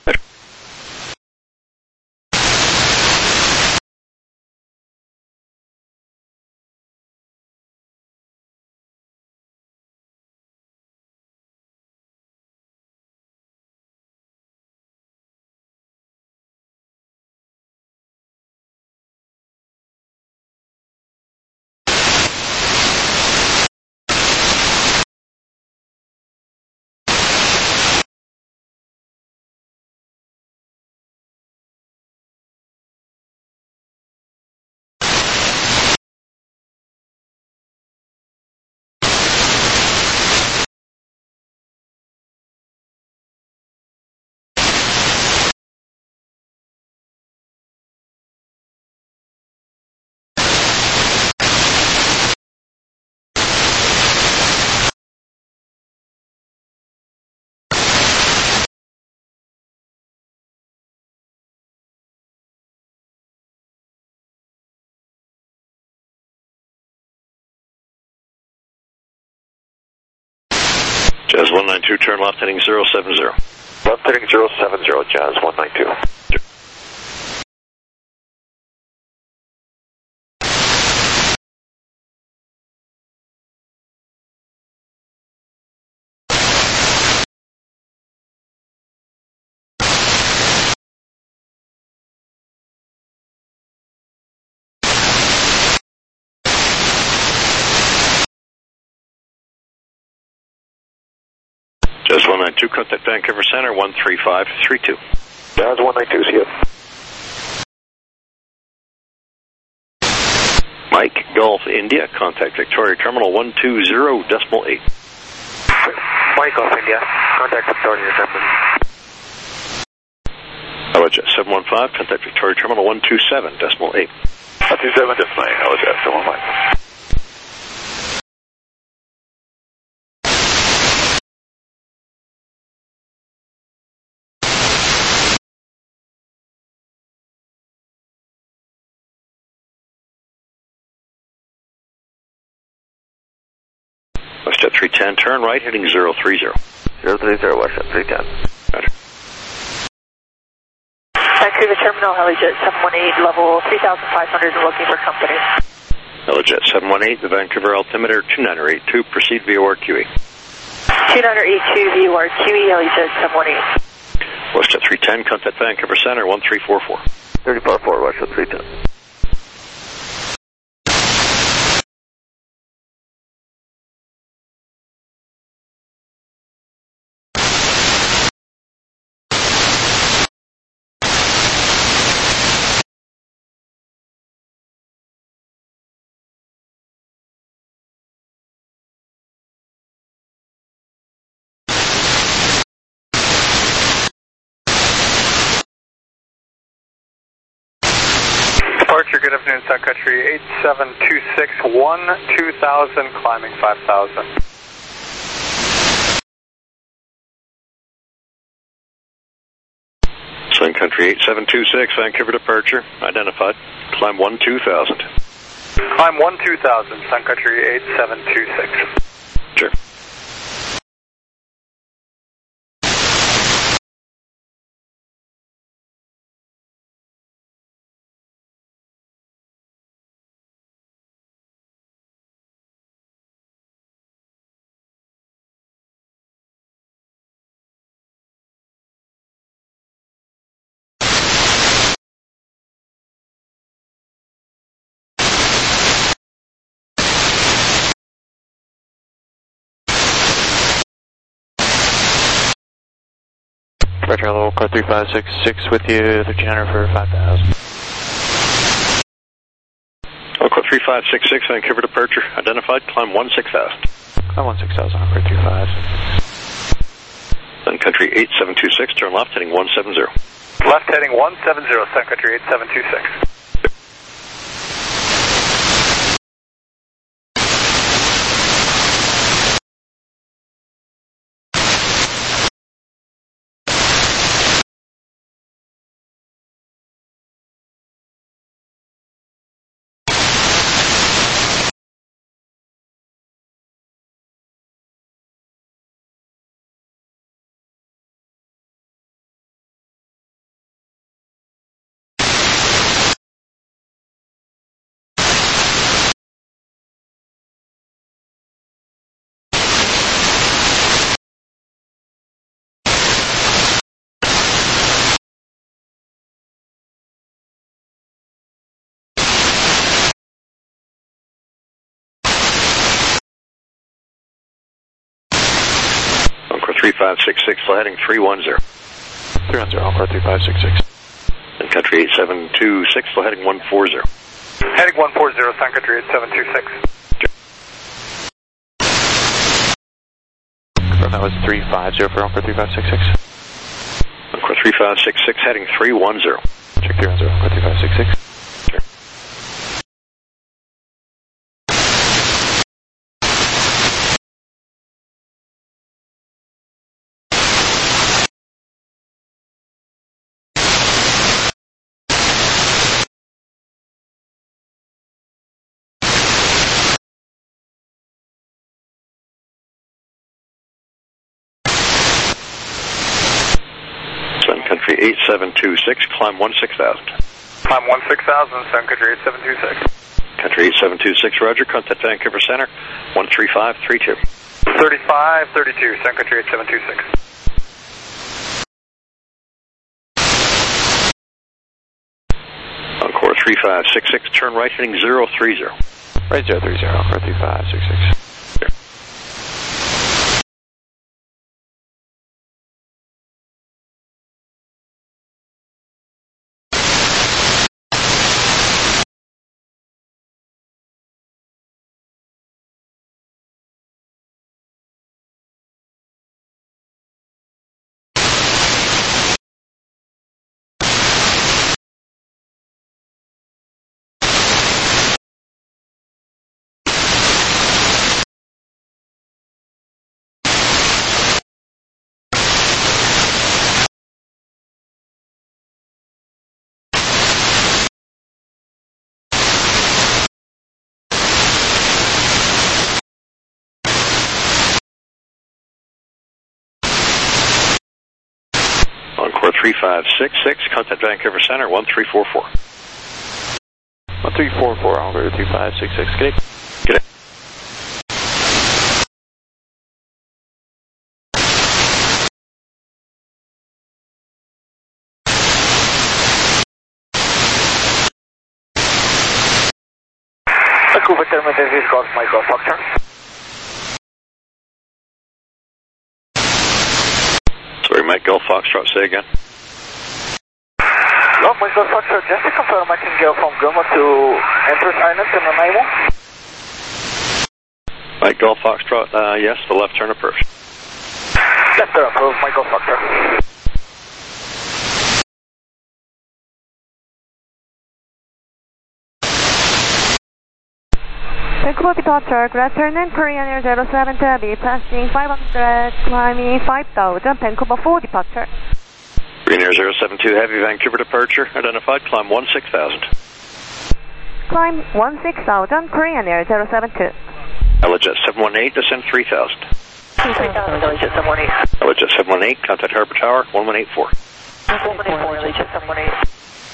Jazz 192, turn left heading 070. Left heading 070, Jazz 192. Jazz 192, contact Vancouver Center 13532. Jazz 192, see you. Mike Golf India, contact Victoria Terminal 120.8. Mike Golf India, contact Victoria Terminal. Helijet 715, contact Victoria Terminal 127.8. 127.8, Helijet 715. WestJet 310, turn right, heading 030. 030, WestJet 310. Roger. Vancouver Terminal, Helijet 718, level 3,500, looking for company. Helijet 718, the Vancouver altimeter 2982, proceed VOR QE. 2982 VOR QE, Helijet 718. WestJet 310, contact Vancouver Center 1344. 344, WestJet 310. Departure, good afternoon, Sun Country 8726, 2000, climbing 5000. Sun Country 8726, Vancouver departure, identified, climb 12000. Climb 12000, Sun Country 8726. Sure. Roger, level car 3566 with you, the Jenner for 5,000. Car 3566, Vancouver departure, identified, climb 16000. Climb 16000, car 35. Sun Country 8726, turn left, heading 170. Left heading 170, Sun Country 8726. Car 3566, heading 310. 310, car 3566. Sun Country 8726, heading 140. Heading 140, Sun Country 8726. Confirm that was 350 for car 3566. Car 3566, heading 310. Check 310, car 3566. Country 8726, climb 16000. Climb 16000, Sun Country 8726. Country 8726, roger, contact Vancouver Center, 13532. 3532, Sun Country 8726. Encore 3566, turn right, heading 030. Right 030, car 3566. 3566, contact Vancouver Center, 1344. 1344, Oliver 3566. Good day. Good day. Vancouver Terminal, this is Golf Mike Golf Foxtrot. Sorry, Mike Golf Foxtrot, say again. Golf Mike Golf Foxtrot, just to confirm I can go from Grumman to Empress Island in an I-1. Mike Golf Foxtrot, yes, the left turn approach. Left turn approach, Mike Golf Foxtrot. Vancouver departure, Grand turn in Korean Air 07 to Abbey, passing 500, climbing 5000, Vancouver 4 departure. Korean Air 072 Heavy, Vancouver departure, identified, climb 16,000. Climb 16,000, Korean Air 072. Helijet 718, descend 3,000. 3,000, Helijet 718. Helijet 718, contact Harbor Tower, 1184. 1184, Helijet 718.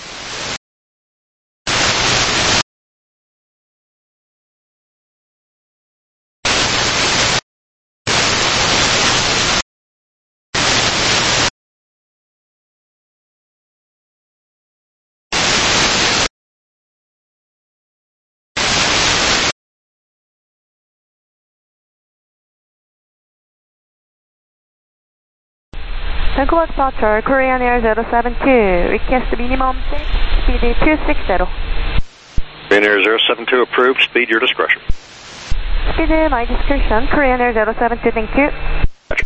Vancouver departure, Korean Air 072, request minimum speed 260. Korean Air 072 approved, speed your discretion. Speed my discretion, Korean Air 072, thank you. Gotcha.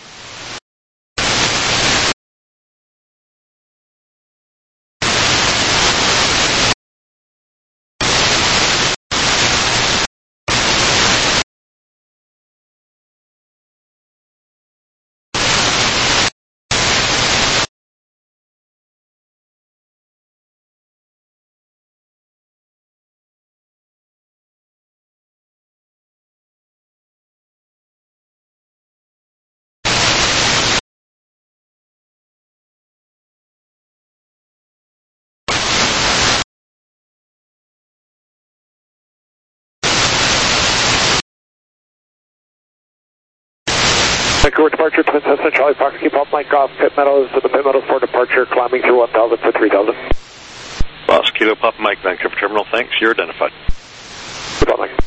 Vancouver departure, Twin Cessna, Charlie Fox, keep up Mike off, pit meadows to the pit meadows for departure, climbing through 1,000 for 3,000. Boss, Kilo Papa Mike, Vancouver Terminal, thanks, you're identified. Keep up Mike.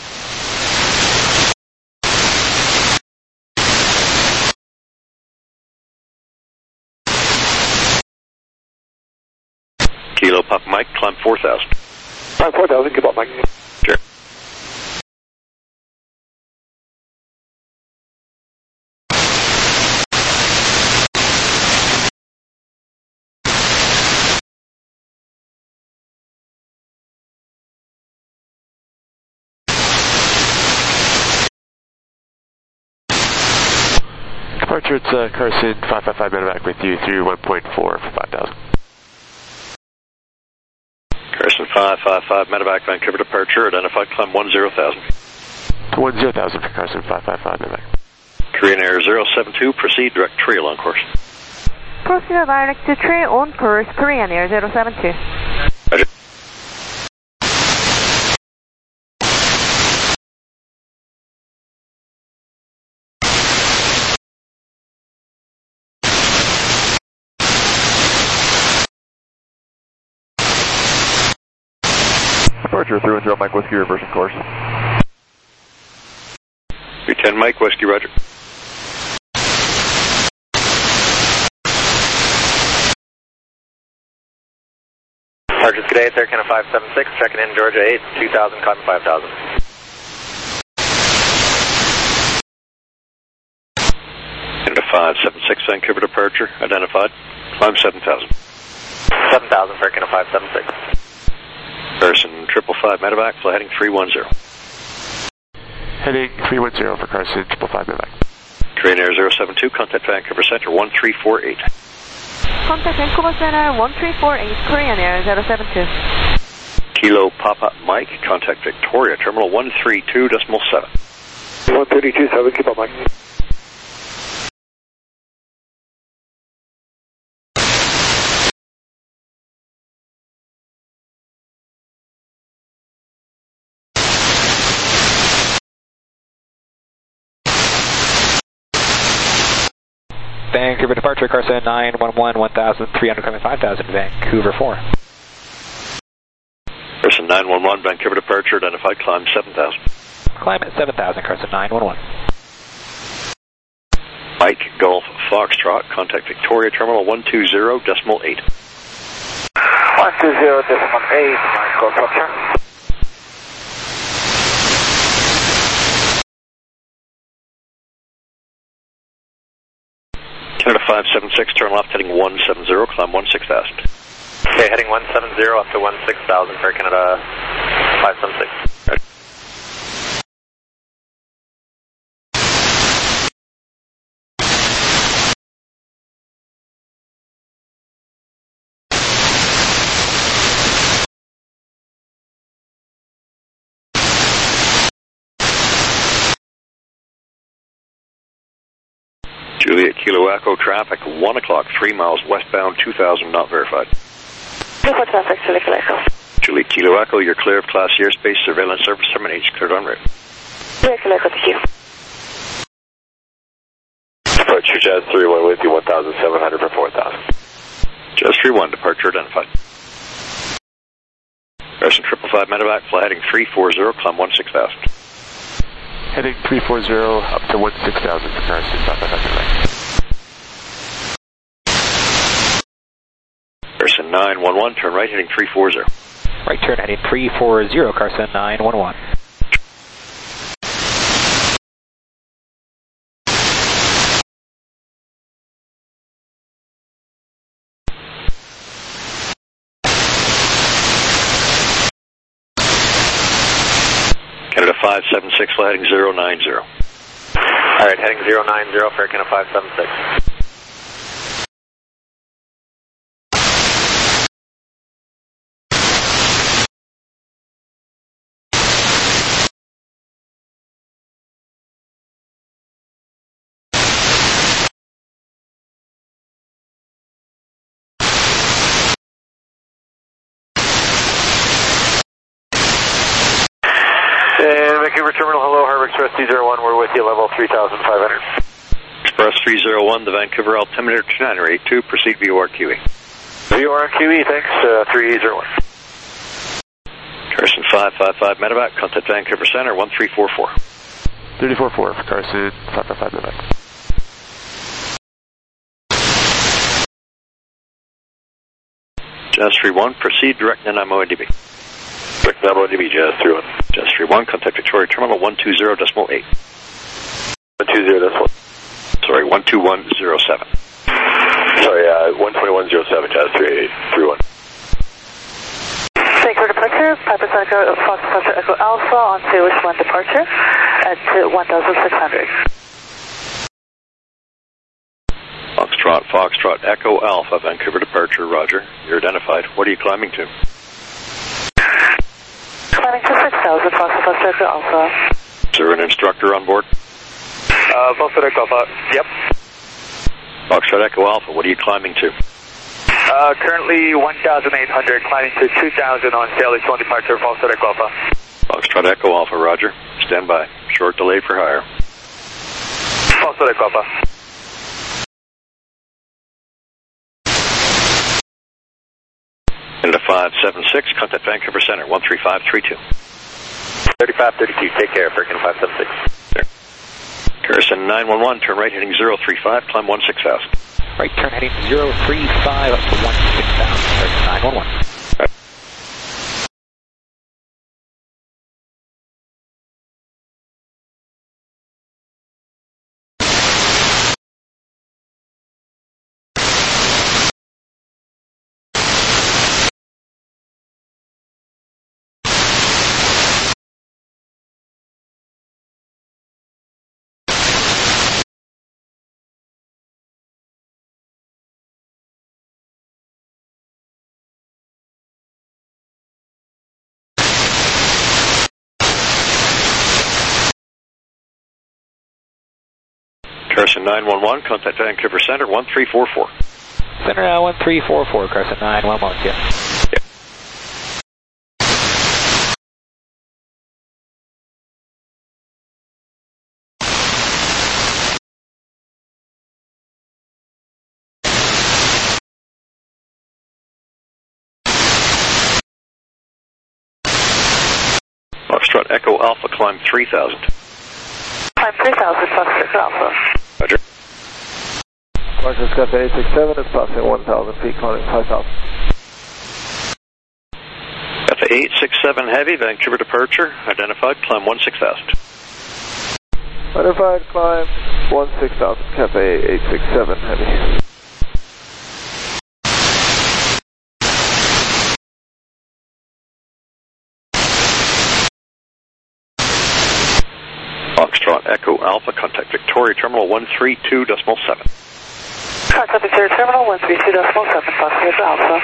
Kilo Papa Mike, climb 4,000. Climb 4,000, keep up Mike. Sure. Departure, it's Carson 555 medevac with you through 1.4 for 5,000. Carson 555 medevac, Vancouver departure, identified, climb 10,000. 10,000 for Carson 555 medevac. Korean Air 072, proceed direct trail on course. Proceed direct to trail on course, Korean Air 072. Roger. Departure 310 Mike Whiskey, reversing course. 310 Mike Whiskey, roger. Departure today, Air Canada 576, checking in Georgia 8, 2,000, climbing 5,000. Canada 576, Vancouver departure, identified, climb 7,000. 7,000 for Air Canada 576. Carson 555 medevac, fly heading 310. Heading 310 for Carson 555 medevac. Korean Air 072, contact Vancouver Center 1348. Contact Vancouver Center 1348, Korean Air 072. Kilo Papa Mike, contact Victoria Terminal 132.7. 132.7, keep up Mike. Vancouver departure, Carson 911, 1,300, climbing 5,000, Vancouver 4. Carson 911, Vancouver departure, identified, climb 7,000. Climb at 7,000, Carson 911. Mike Golf Foxtrot, contact Victoria Terminal 120.8. 120.8, Mike Golf Foxtrot. Canada 576, turn left heading 170, climb 16,000. Okay, heading 170 up to 16,000 for Canada 576. Right. Juliet Kilo Echo traffic, 1 o'clock, 3 miles westbound, 2,000, not verified. Report traffic, Juliet Kilo Echo. Juliet Kilo Echo, you're clear of Class C airspace, surveillance service terminates, cleared en route. Juliet Kilo Echo, thank you. Departure Jazz 31 with you, 1,700 for 4,000. Jazz 31, departure identified. Carson 555 medevac, fly heading 340, climb 16,000. Heading 340 up to 16,000 for Carson 555. Carson 911, turn right heading 340. Right turn heading 340, Carson 911. Canada 576, fly heading 090. Alright, heading 090 for Canada 576. Vancouver Terminal, hello, Harbor Express 301, we're with you, level 3,500. Express 301, the Vancouver altimeter 2982, proceed VOR QE. VOR QE, thanks, 301. Carson 555 medevac, contact Vancouver Center 1344. 34-4 for Carson 555 medevac. Jazz 31, proceed direct NMODB. Direct NMODB, Jazz 31. Jazz 31, contact Victoria Terminal 120.8. 120.8. Sorry, 12107. Sorry, 12107, Jazz 31. Vancouver departure, Piper Echo, Fox Departure Echo Alpha on Sailors 1 departure at 1,600. Foxtrot Echo Alpha, Vancouver departure, roger. You're identified. What are you climbing to? Climbing to 6,000, Fox Departure Echo Alpha. Is there an instructor on board? Foxtrot Echo Alpha, yep. Foxtrot Echo Alpha, what are you climbing to? Currently 1,800, climbing to 2,000 on Sailors 1 departure, Foxtrot Echo Alpha. Foxtrot Echo Alpha, roger. Stand by. Short delay for higher. Foxtrot Echo Alpha. Canada 576, contact Vancouver Center 13532. 3532, take care, American 576. Carson 911, turn right heading 035, climb 16,000. Right turn heading 035 up to 16,000, Carson 911. Carson 911, contact Vancouver Center 1344. Center 1344, Carson 911, yeah. Foxtrot Echo Alpha, climb 3,000. Climb 3,000, Foxtrot Alpha. Roger. Roger, Cafe 867 is passing 1,000 feet, climbing 5,000. Cafe 867 Heavy, Vancouver departure, identified, climb 16,000. Identified, climb 16,000, Cafe 867 Heavy. Foxtrot Echo Alpha, contact Victoria Terminal 132.7. Contact Victoria Terminal 132.7, Foxtrot Alpha.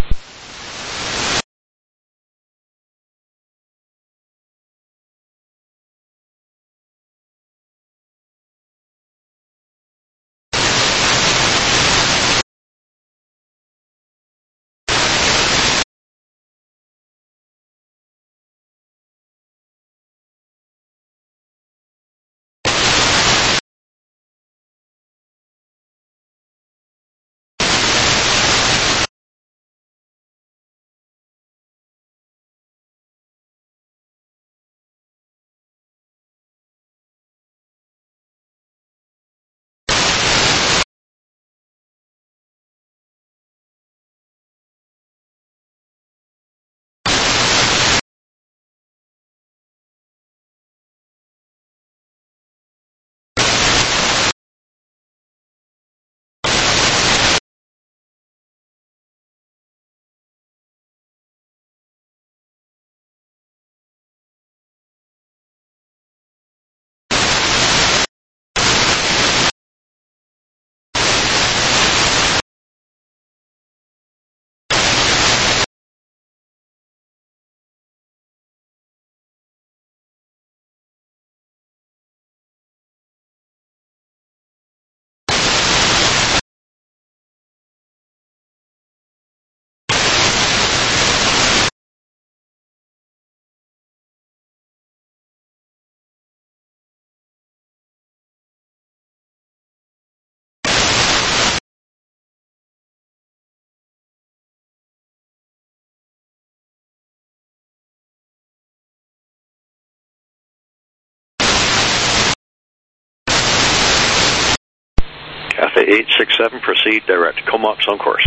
Cafe 867, proceed direct Comox on course.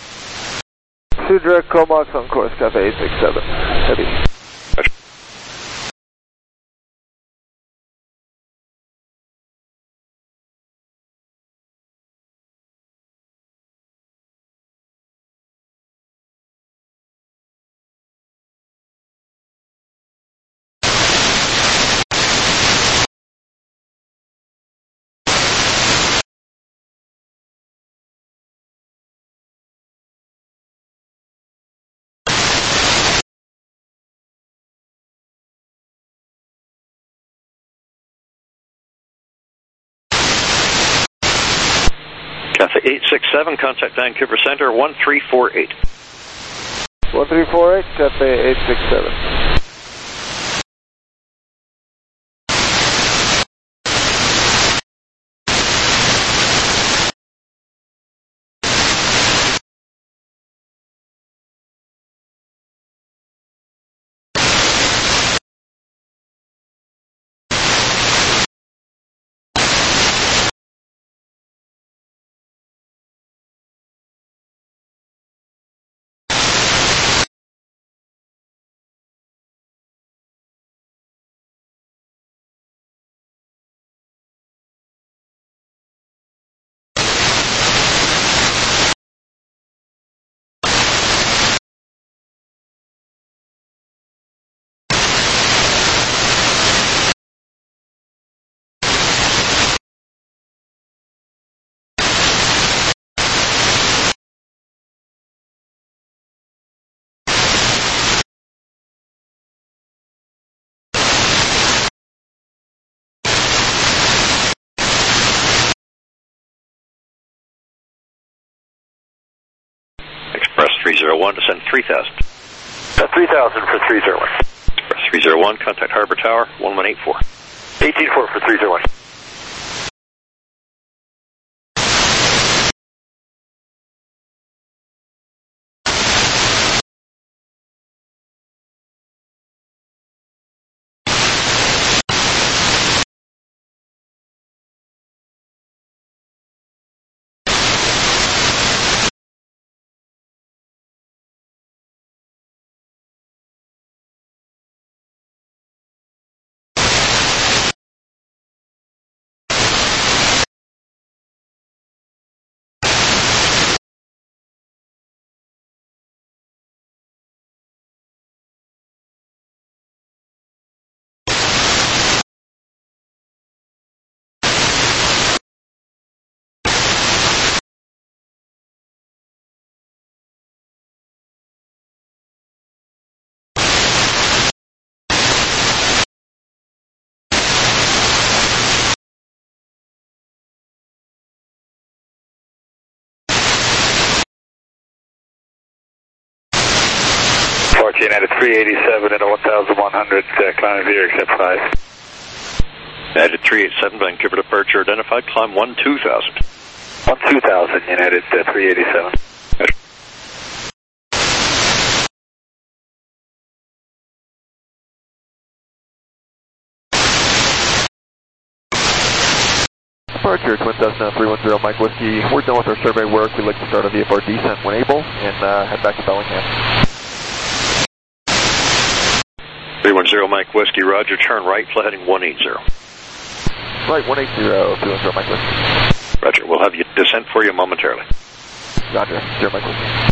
Proceed direct Comox on course, Cafe 867 Heavy. Roger. Cafe 867, contact Vancouver Centre 1348. 1348, Cafe 867. Express 301, descend 3,000. 3,000 for 301. Express 301, contact Harbour Tower 1184. 18-4 for 301. United 387 at 1,100, climbing via accept 5. United 387, Vancouver departure identified, climb 12,000. 12,000, United 387. Departure, Twin Cessna 310 Mike Whiskey. We're done with our survey work. We'd like to start on VFR descent when able and head back to Bellingham. 310 Mike Whiskey, roger, turn right, flight heading 180. Right, 180, 310 Mike Whiskey. Roger, we'll have you descent for you momentarily. Roger, 0 Mike Whiskey.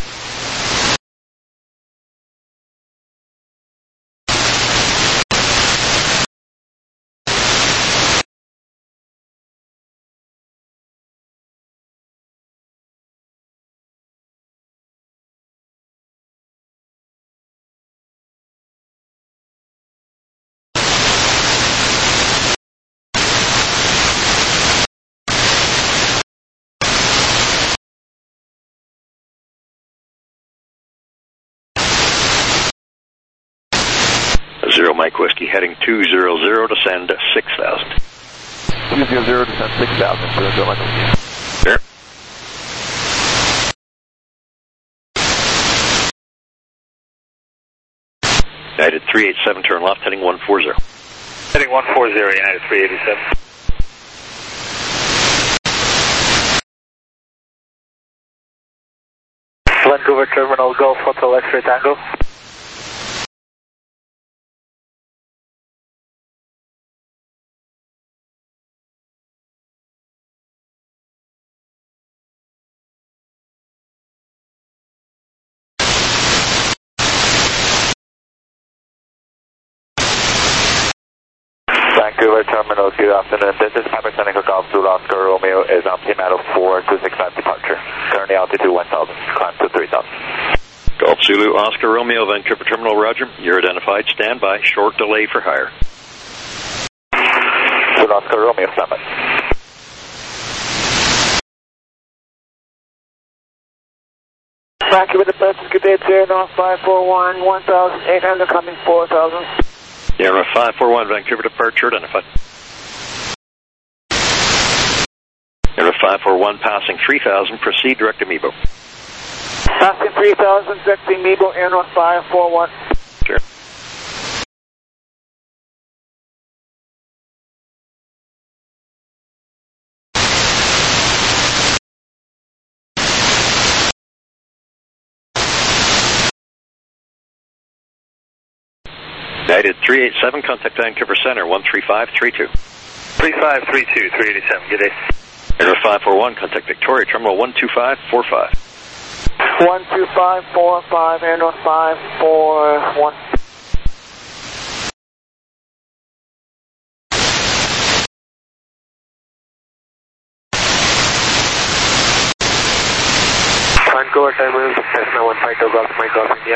Mike Whiskey, heading 200, descend 6,000. 200, descend 6,000, 0 Mike Whiskey. Sure. United 387, turn left, heading 140. Heading 140, United 387. Vancouver Terminal, Golf Hotel X-ray Tango. Vancouver Terminal, good afternoon. This is Papa Tango Golf Zulu Oscar Romeo is on TMATO 4265 departure. Currently altitude 1,000, climb to 3,000. Golf Zulu Oscar Romeo, Vancouver Terminal, roger. You're identified, stand by, short delay for hire. Zulu Oscar Romeo, stand by. Vancouver departure, good day, Sierra North 541, 1,800, coming 4,000. Sierra 541, Vancouver departure identified. Sierra 541, passing 3,000, proceed direct to Mebo. Passing 3,000, directing Mebo, Air North 541. Sure. United 387, contact Vancouver Center, 13532. 3532, 387, good day. Air 541, contact Victoria, Terminal 12545. 12545, Air North 541. Vancouver Terminal, Cessna 152, Golf Mike, Golf India.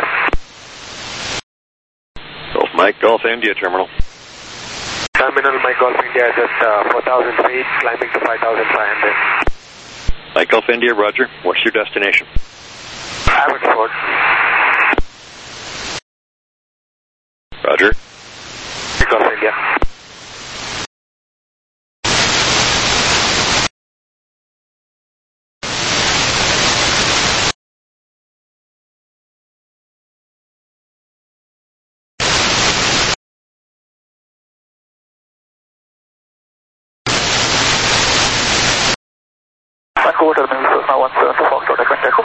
Golf Mike, Golf India Terminal. Terminal Mike Golf India, just 4,000 feet, climbing to 5,500. Mike Golf India, roger. What's your destination? Abbotsford. Roger. Golf India. Vancouver Terminal, Cessna 172, Foxtrot, Echo Echo.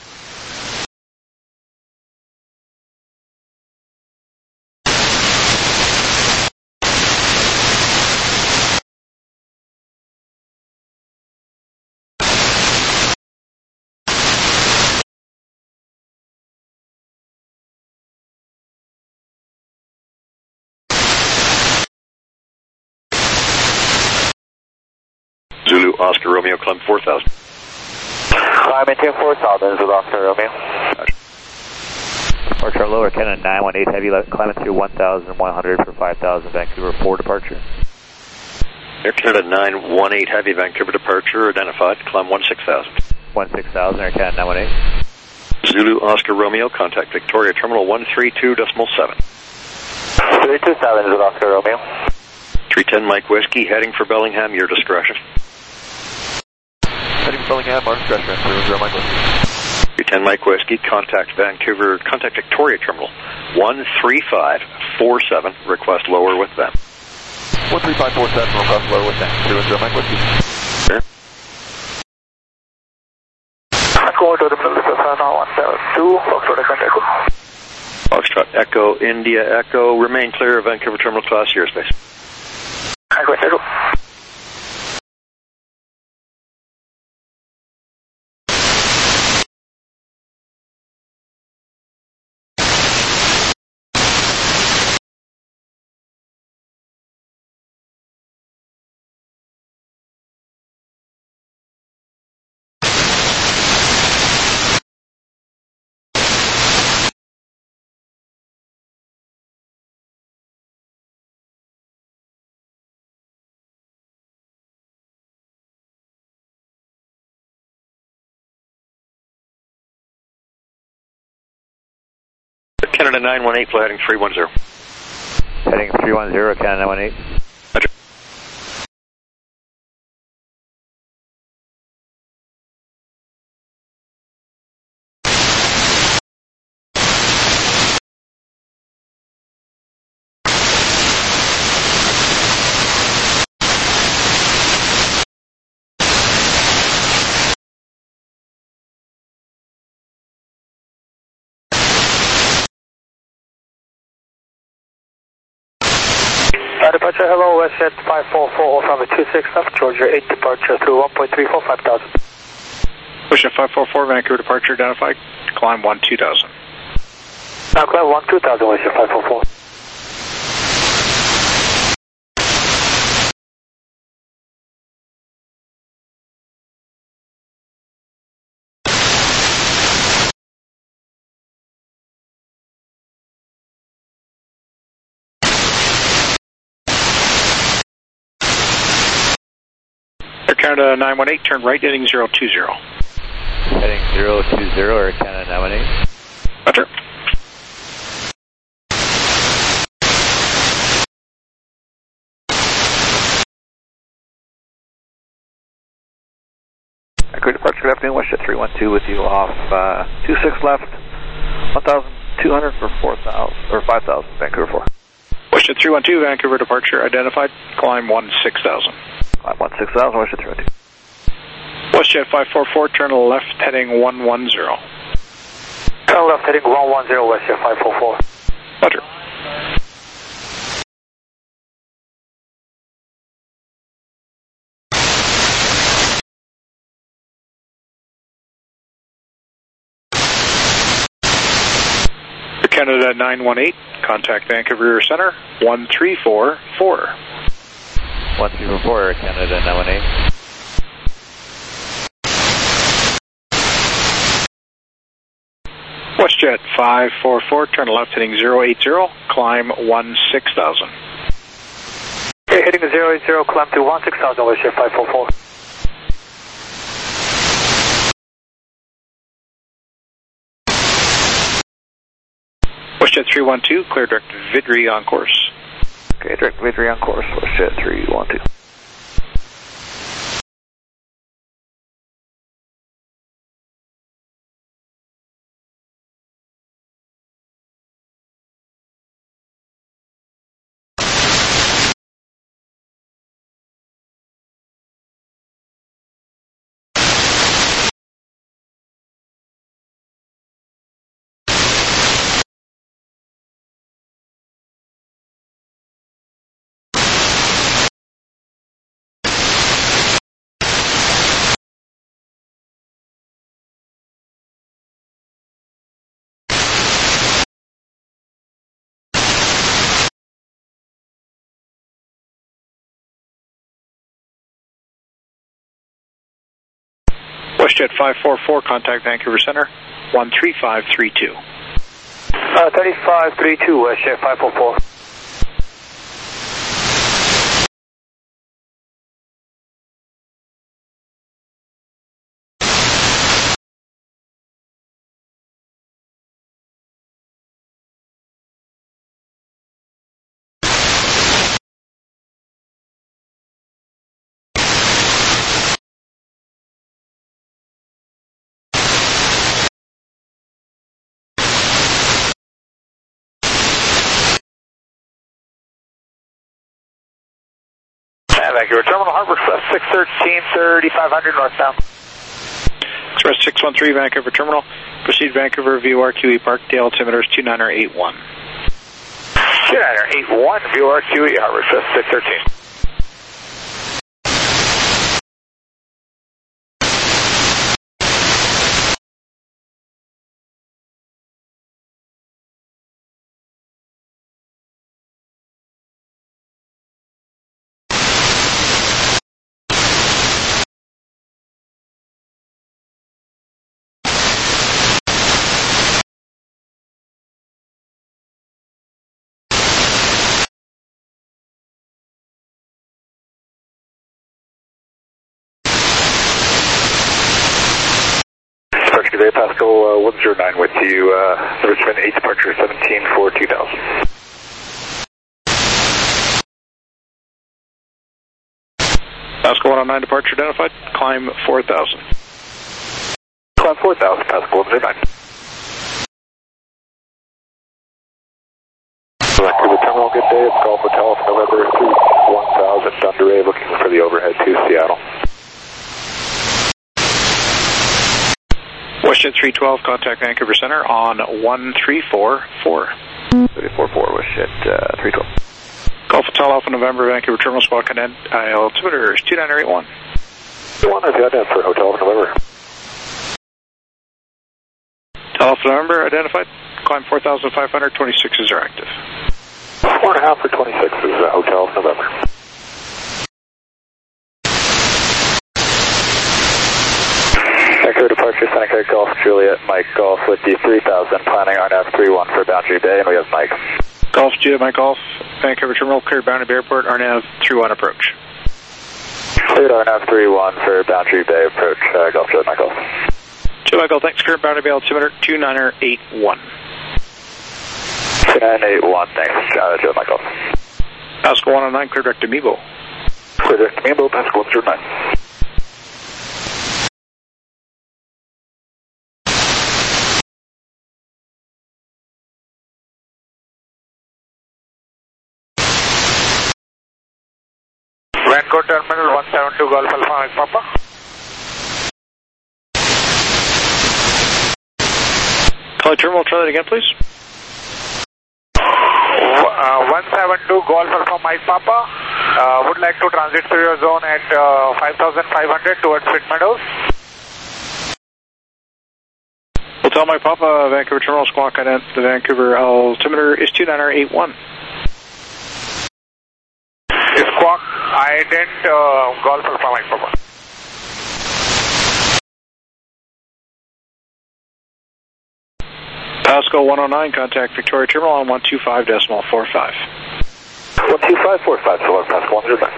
Zulu Oscar Romeo, climb 4,000. Climb into 4,000, Zulu Oscar Romeo. Departure lower, Canada 918 heavy, climbing through 1,100 for 5,000, Vancouver 4 departure. Air Canada 918 heavy, Vancouver departure identified, climb 16,000. 16,000, Air Canada 918. Zulu Oscar Romeo, contact Victoria Terminal 132.7. 327 Zulu Oscar Romeo. 310 Mike Whiskey, heading for Bellingham, your discretion. Heading for Bellingham, our discretion, 310 Mike Whiskey. 310 Mike Whiskey, contact Victoria Terminal 13547, request lower with them. 13547, request lower with them, 310 Mike Whiskey. Sure. Go to the middle of the 172, Foxtrot Echo. Foxtrot Echo, India Echo, remain clear of Vancouver Terminal Class airspace. Echo, Echo. Canada 918, fly heading 310. Heading 310, Canada 918. Roger. Departure, hello, WestJet 544 from the 26 left, Georgia 8 departure through 1.34, 5,000. WestJet 544, Vancouver departure identified, climb 12000. Now climb 12000, WestJet 544. Air Canada 918, turn right, heading 020. Heading 020, Air Canada 918. Roger. Accurate departure, good afternoon, WestJet 312 with you off 26 left, 1,200 for 4,000, or 5,000, Vancouver 4. WestJet 312, Vancouver departure identified, climb 16,000. Climb 16,000, WestJet 312. WestJet 544, turn left, heading 110. Turn left, heading 110, WestJet 544. Roger. Canada 918, contact Vancouver Center 1344. 1344, Canada 918. WestJet 544, turn left heading 080, climb 16,000. Okay, heading 080, climb to 16,000, WestJet 544. WestJet 312, clear direct Vidri on course. Okay, direct Vidri on course, WestJet 312. WestJet 544, contact Vancouver Center 13532. 3532, WestJet 544. Vancouver Terminal, Harbor Express 613, 3500 northbound. Express 613, Vancouver Terminal. Proceed Vancouver, VORQE, Parkdale, altimeter is 2981. 2981, VORQE, Harbor Express 613. Today, Pascal 109 with you, Richmond 8 departure 17 for 2000. Pascal 109 departure identified, climb 4000. Climb 4000, Pascal 109. Vancouver Terminal, good day, it's Golf Hotel, November 1000, Thunder Ray, looking for the overhead to Seattle. WestJet 312, contact Vancouver Center on 1344. 344, WestJet 312. Golf Hotel Alpha November, Vancouver Terminal, Squawk Connect, altimeter is 2981. 1 is got for Hotel Alpha November. Alpha November identified, climb 4500, 26s are active. 4.5 for 26 is Hotel Alpha November. Vancouver departure, Seneca Golf Juliet, Mike Golf with the 3000, planning RNAV 31 for Boundary Bay, and we have Mike. Golf Juliet, Mike Golf, Vancouver Terminal, cleared Boundary Bay Airport, RNAV 31 approach. Cleared RNAV 31 for Boundary Bay approach, Golf Juliet, Mike Golf. Juliet, Mike Golf, thanks, cleared Boundary Bay altimeter 2981. 2981, thanks, Juliet, Mike Golf. Pascal 109, cleared direct to Mebo. Cleared direct to Mebo, Pascal 109. Vancouver Terminal 172 Golf Alpha Mike Papa. Call Terminal, try that again, please. 172 Golf Alpha Mike Papa. Would like to transit through your zone at 5500 towards Pitt Meadows. Hotel Mike Papa, Vancouver Terminal, Squawk Connect, the Vancouver altimeter is 2981. Squawk, ident Golf Alpha Mike Papa. Pascal 109, contact Victoria Terminal on 125.45. 125.45, so Pascal 109.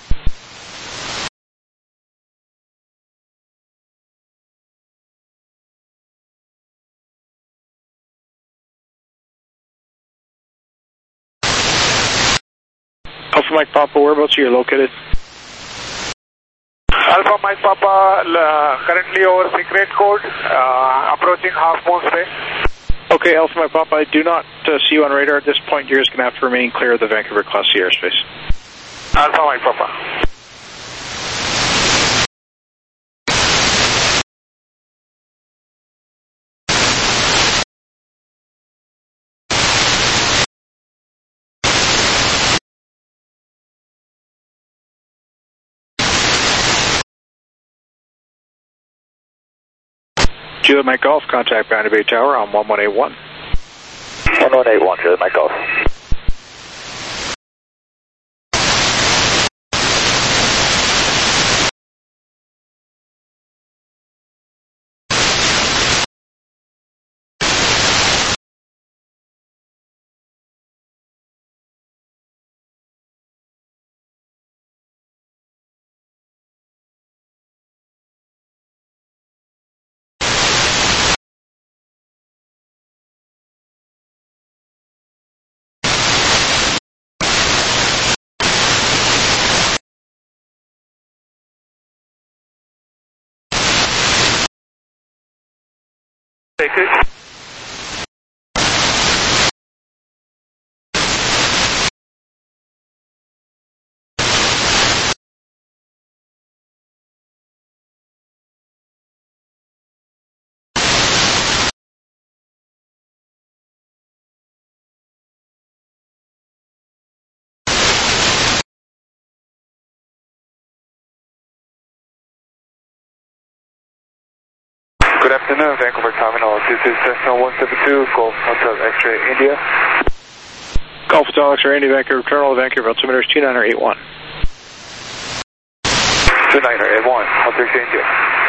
Alpha Mike Papa, whereabouts are you located? Alpha Mike Papa, currently over secret code, approaching Half Moon Bay. Okay, Alpha Mike Papa, I do not see you on radar at this point. You're just going to have to remain clear of the Vancouver Class C airspace. Alpha Mike Papa. Juliet Mike Golf, contact Boundary Bay Tower on 1181. 1181, Juliet Mike Golf. Take it. Good afternoon, Vancouver Terminal. This is Cessna 172, Golf Hotel X-Ray India. Golf Hotel X-Ray India, Vancouver Terminal, Vancouver altimeter is 2981. 2981, Hotel X-Ray India.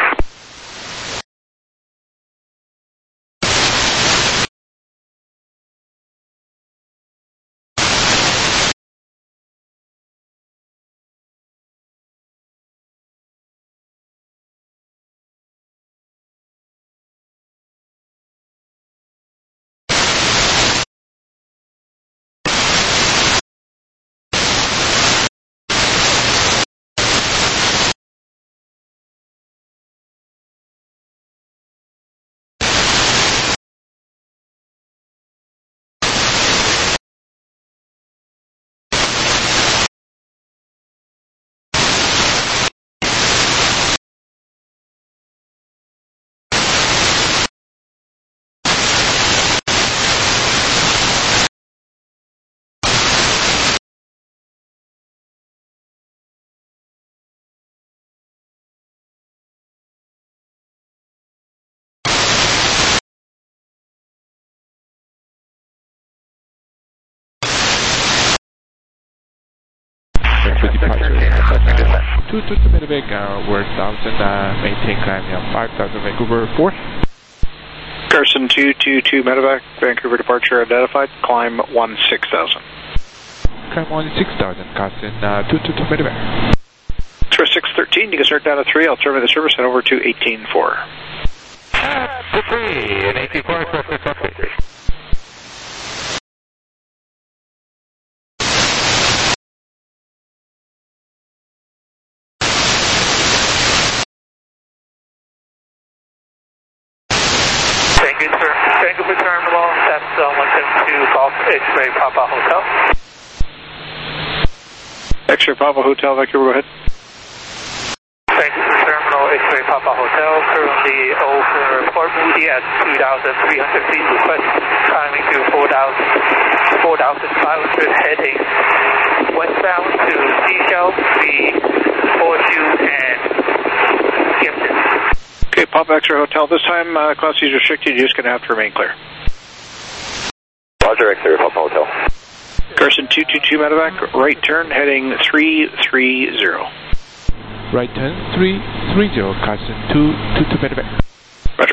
To Medevac, we're 1000, maintain climbing on 5000, Vancouver 4. Carson 222 Medevac, Vancouver departure identified, climb 16,000. Climb 16,000, Carson 222 Medevac. Express 613, you can start down to 3, I'll terminate the service, head over to 18.4. To 3, and 18.4, Express 613. Thank you, sir. Vancouver Terminal, that's 172 Golf X-Ray Papa Hotel. X-Ray Papa Hotel, Vancouver, go ahead. Vancouver Terminal, X-Ray Papa Hotel, currently over Port Moody at 2,300 feet, request climbing to 4,500, heading westbound to Seychelles, the Horseshoe, and Gibson. Okay, Papa X-Ray Hotel, this time Class C is restricted, you're just going to have to remain clear. Roger, X-Ray Papa Hotel. Carson 222 Medevac, right turn, heading 330. Right turn 330, Carson 222 Medevac. Roger.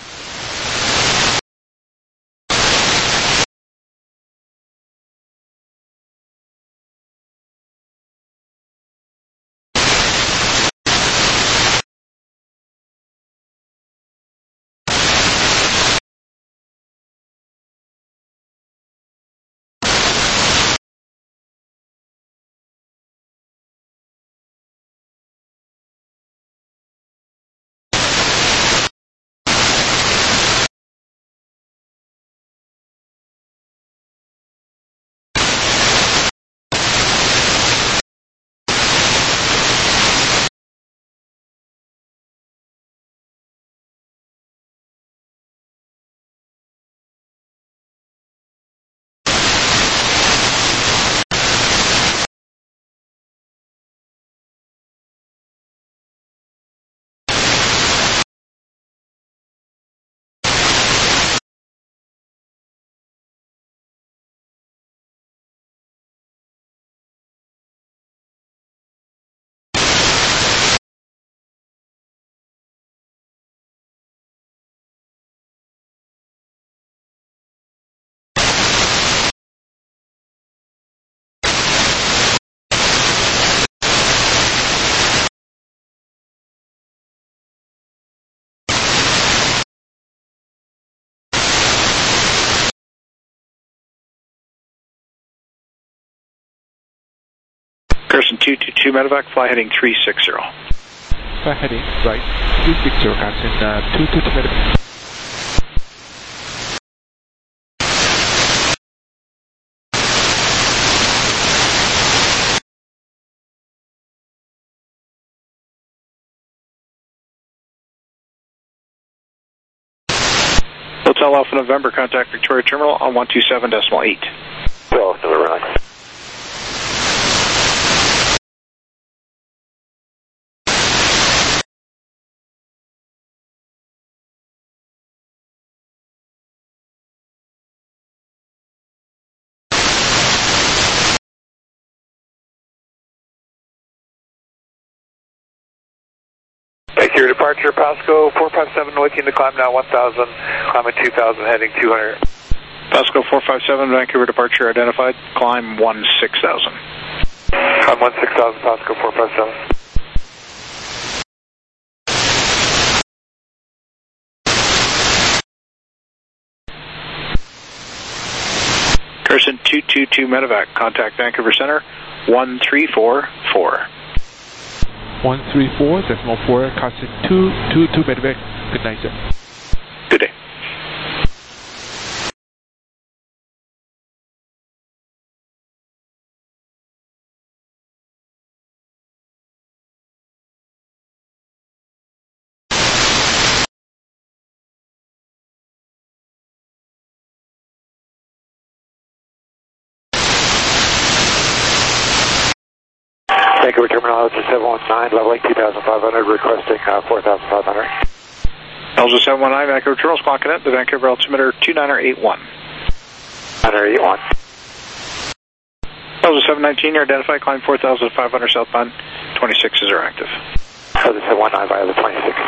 Carson 222 Medevac, fly heading 360. Fly heading right 360, Carson 222 Medevac. Hotel Alpha November, contact Victoria Terminal on 127.8. Well, November. Your departure, Pasco 457, looking to climb now 1,000, climbing 2,000, heading 200. Pasco 457, Vancouver departure identified, climb 16,000. Climb 16,000, Pasco 457. Carson 222 Medevac, contact Vancouver Center 1344. 134.4, Carson 222 Medevac. Good night, sir. Good day. Vancouver Terminal, Elgin 719, leveling 2,500, requesting 4,500. Elgin 719, Vancouver Terminal, clocking in, the Vancouver altimeter 2981. 981. Elgin 719, you're identified, climb 4,500 southbound, 26s are active. Elgin 719 via the 26.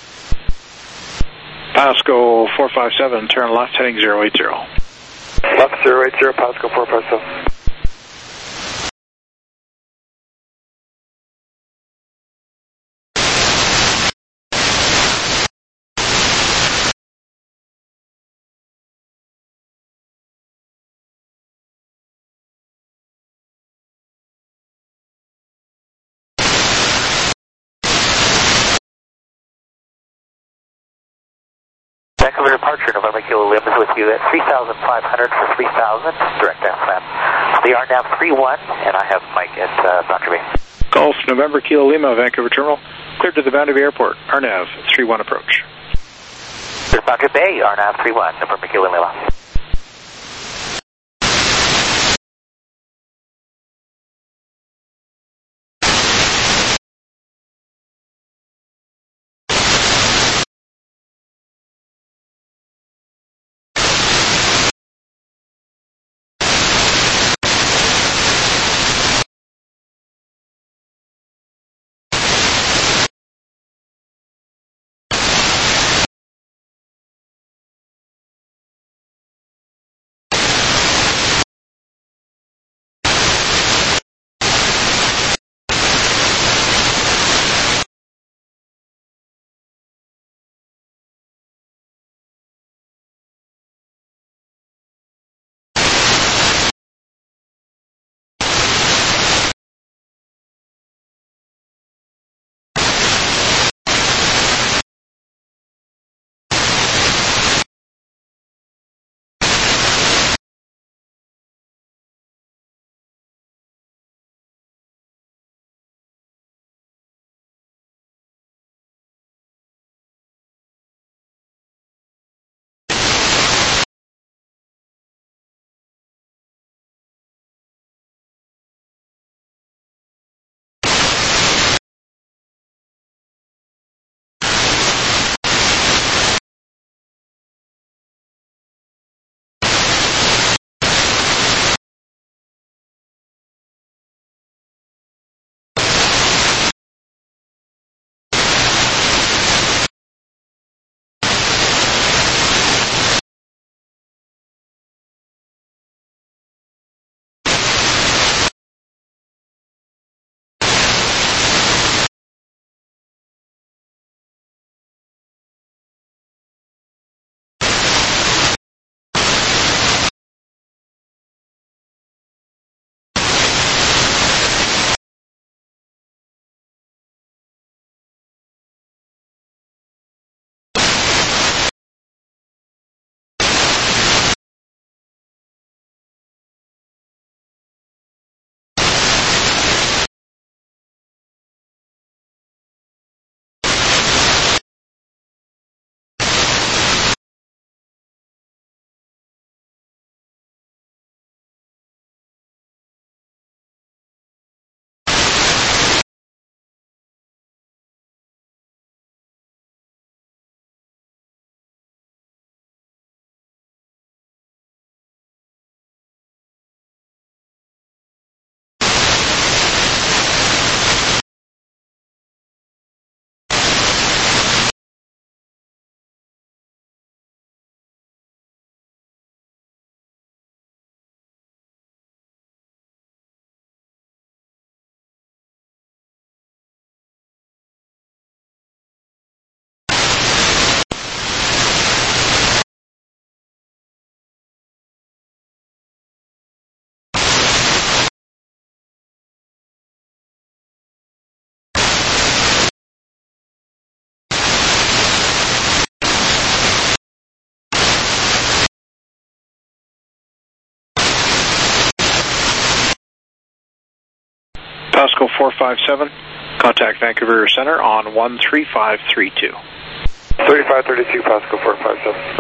Pasco 457, turn left, heading 080. Left 080, Pasco 457. Vancouver departure, November Kilo Lima is with you at 3,500 for 3,000, direct down plan. The RNAV 31, and I have Mike at Boundary Bay. Golf, November Kilo Lima, Vancouver Terminal, cleared to the Boundary Bay Airport, RNAV 31 approach. Boundary Bay, RNAV 31, November Kilo Lima. Pascal 457, contact Vancouver Center on 13532. 3532, Pascal 457.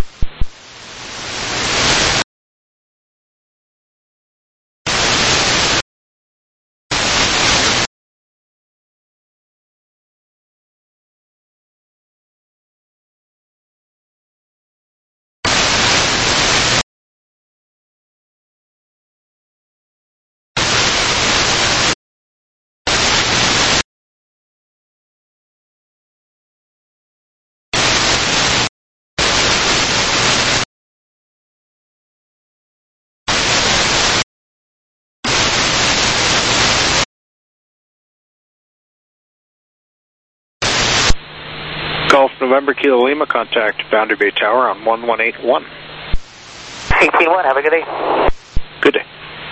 Golf November Kilo Lima, contact Boundary Bay Tower on 1181. 18-1, have a good day. Good day.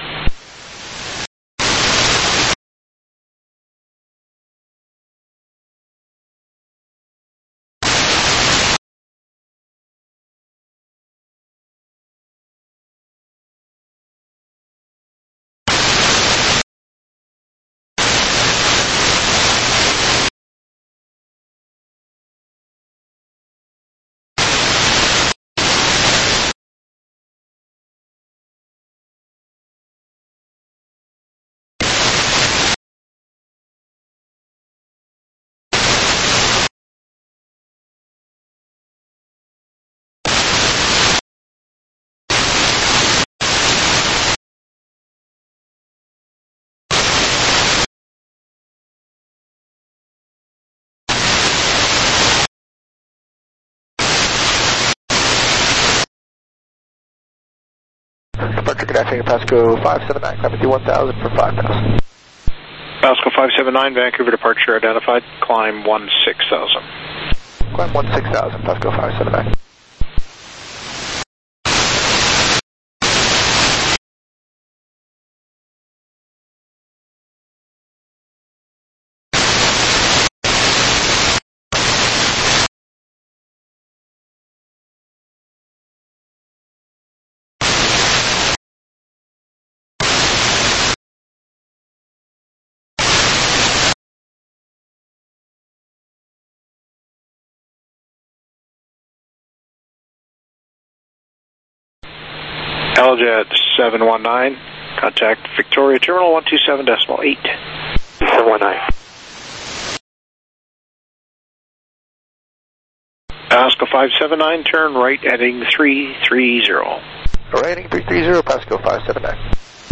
Departure, good afternoon, Pasco 579, climbing through 1000 for 5,000. Pascal 579, Vancouver departure identified, climb 16,000. Climb 16,000, Pasco 579. Aljet 719, contact Victoria Terminal 127.8. 719. Pascal 579, turn right heading 330. Right heading 330, Pasco 579.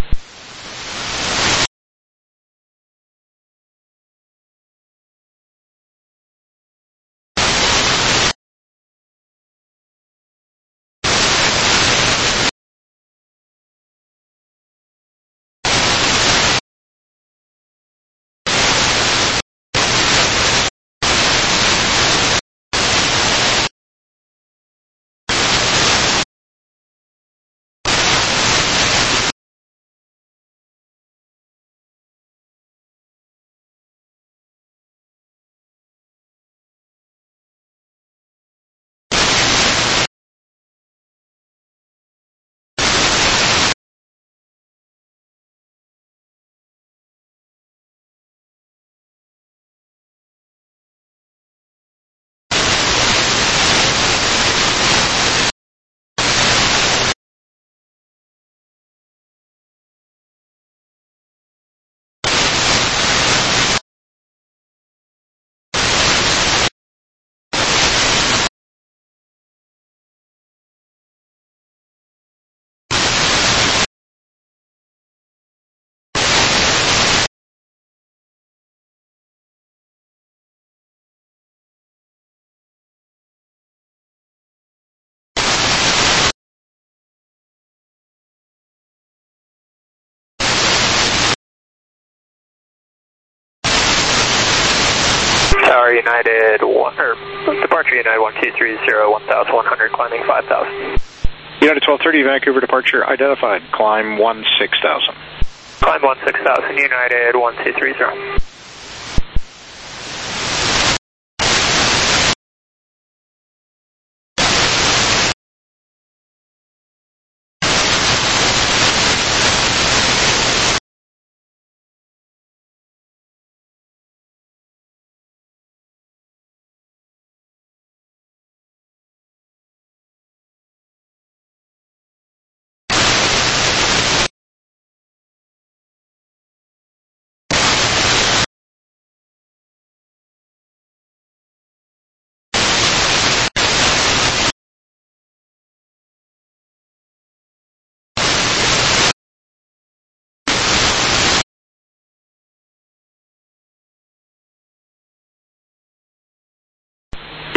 Tower United 1, or Departure United 1230, 1100, climbing 5000. United 1230, Vancouver departure identified, climb 16,000. Climb 16,000, United 1230.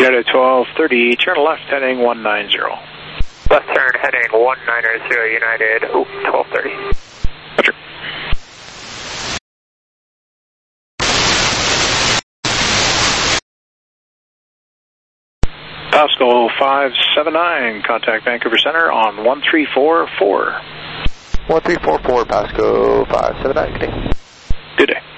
United 1230, turn left heading 190. Left turn heading 190, United 1230. Roger. Pascal 579, contact Vancouver Center on 1344. 1344, Pasco 579, good day. Good day.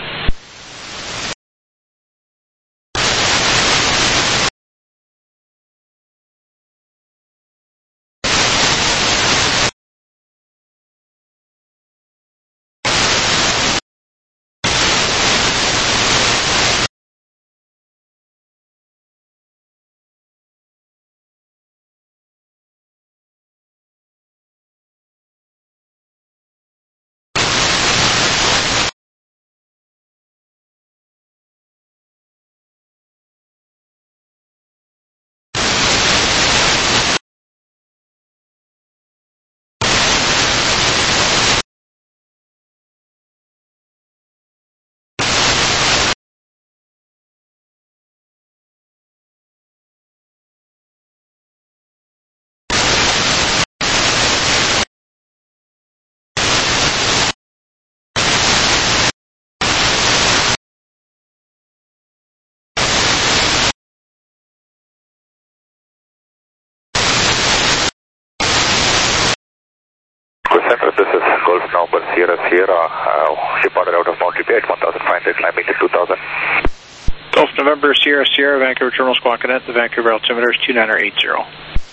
Center, this is Golf November Sierra Sierra, departed out of Mount Bay at 1,500, climbing to 2,000. Golf November Sierra Sierra, Vancouver Terminal Squawk Cadet, the Vancouver altimeter is 2980.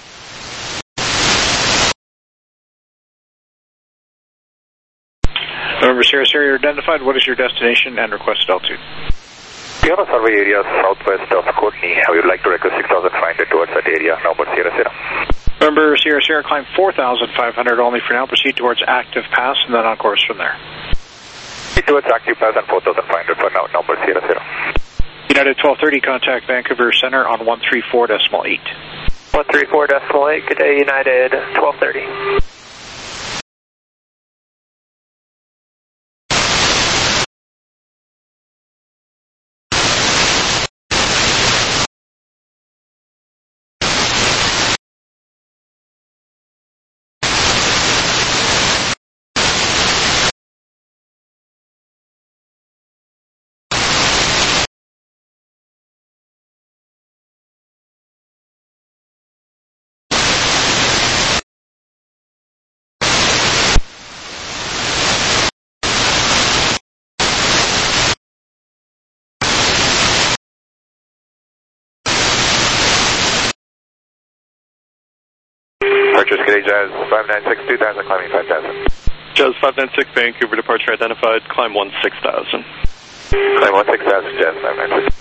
November Sierra Sierra, you're identified. What is your destination and requested altitude? We have a survey area southwest of Courtney. I would like to request 6,500 towards that area, November Sierra Sierra. November Sierra Sierra, climb 4,500 only for now. Proceed towards Active Pass and then on course from there. Proceed towards Active Pass and 4,500 for now, November Sierra Sierra. United 1230, contact Vancouver Center on 134.8. 134.8, good day, United 1230. Purchase Gate Jazz 596, 2,000, climbing 5,000. Jazz 596, Vancouver departure identified, climb 16,000. Climb 16,000, Jazz 596.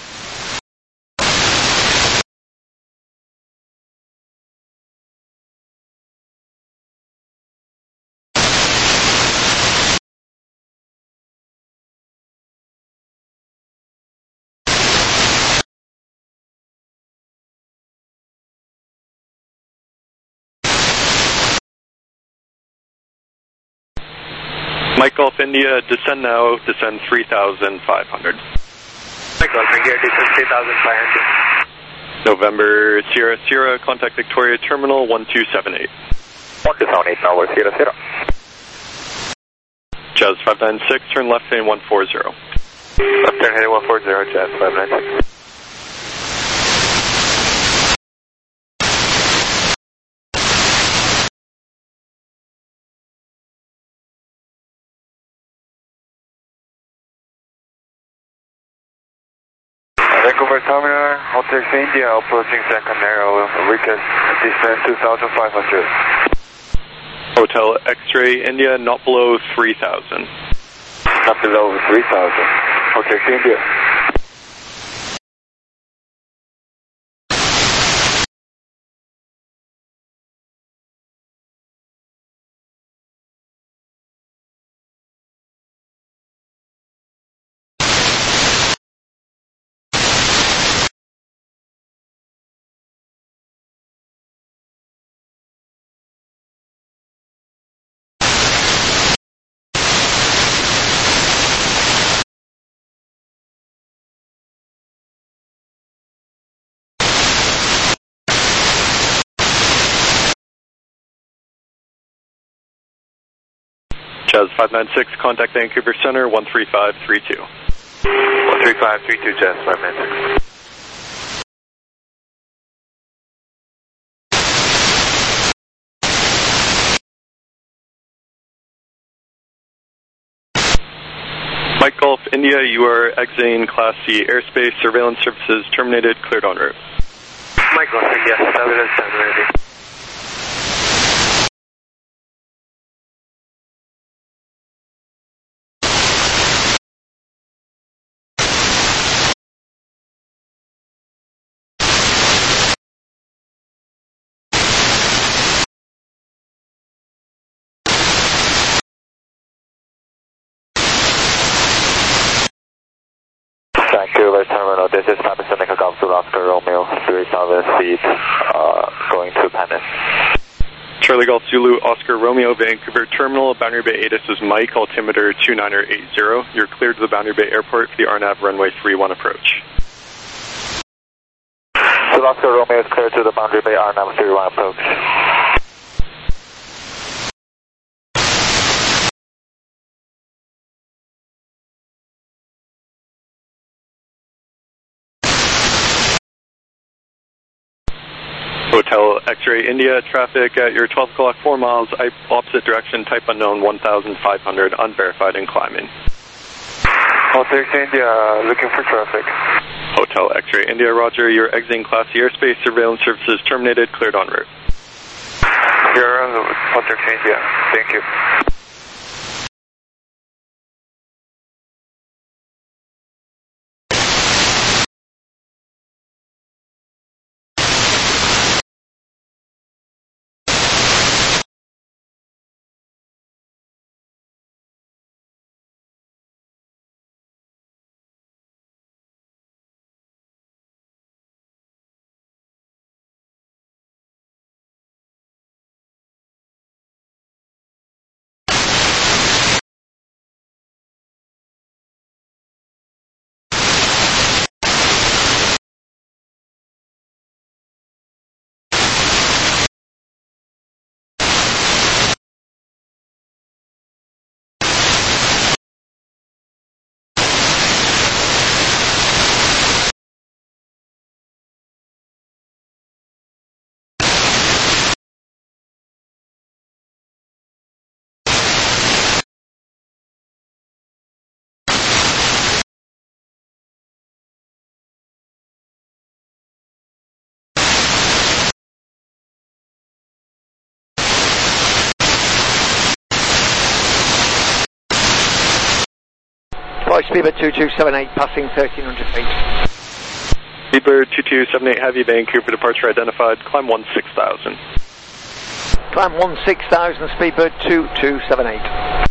Mike Golf India, descend now, descend 3,500. Mike Golf India, descend 3,500. November Sierra Sierra, contact Victoria Terminal 1278. 1278, November Sierra Sierra. Jazz 596, turn left heading 140. Left turn heading 140, Jazz 596. Vancouver Terminal, Hotel India, approaching second narrow, weekend, descend 2,500. Hotel X-Ray India, not below 3,000. Not below 3,000. Hotel India. Jazz 596, contact Vancouver Center 13532. 13532, Jazz 596. Mike Golf India, you are exiting Class C airspace. Surveillance services terminated. Cleared en route. Mike Golf India, surveillance terminated. Vancouver Terminal, this is Papa Seneca Golf to Oscar Romeo, 3000 feet, going to Penn. Charlie Golf Zulu, Oscar Romeo, Vancouver Terminal, Boundary Bay ATIS is Mike, altimeter 2980. You're cleared to the Boundary Bay Airport for the RNAV runway 31 approach. So Oscar Romeo is cleared to the Boundary Bay RNAV 31 approach. Hotel X-Ray India, traffic at your 12 o'clock 4 miles, opposite direction, type unknown, 1,500, unverified and climbing. Hotel X-Ray India, looking for traffic. Hotel X-Ray India, roger, you're exiting Class C airspace, surveillance services terminated, cleared en route. You're on Hotel X-Ray India, thank you. Speedbird 2278, passing 1300 feet. Speedbird 2278, Heavy, Vancouver departure identified, climb 16,000. Climb 16,000, Speedbird 2278.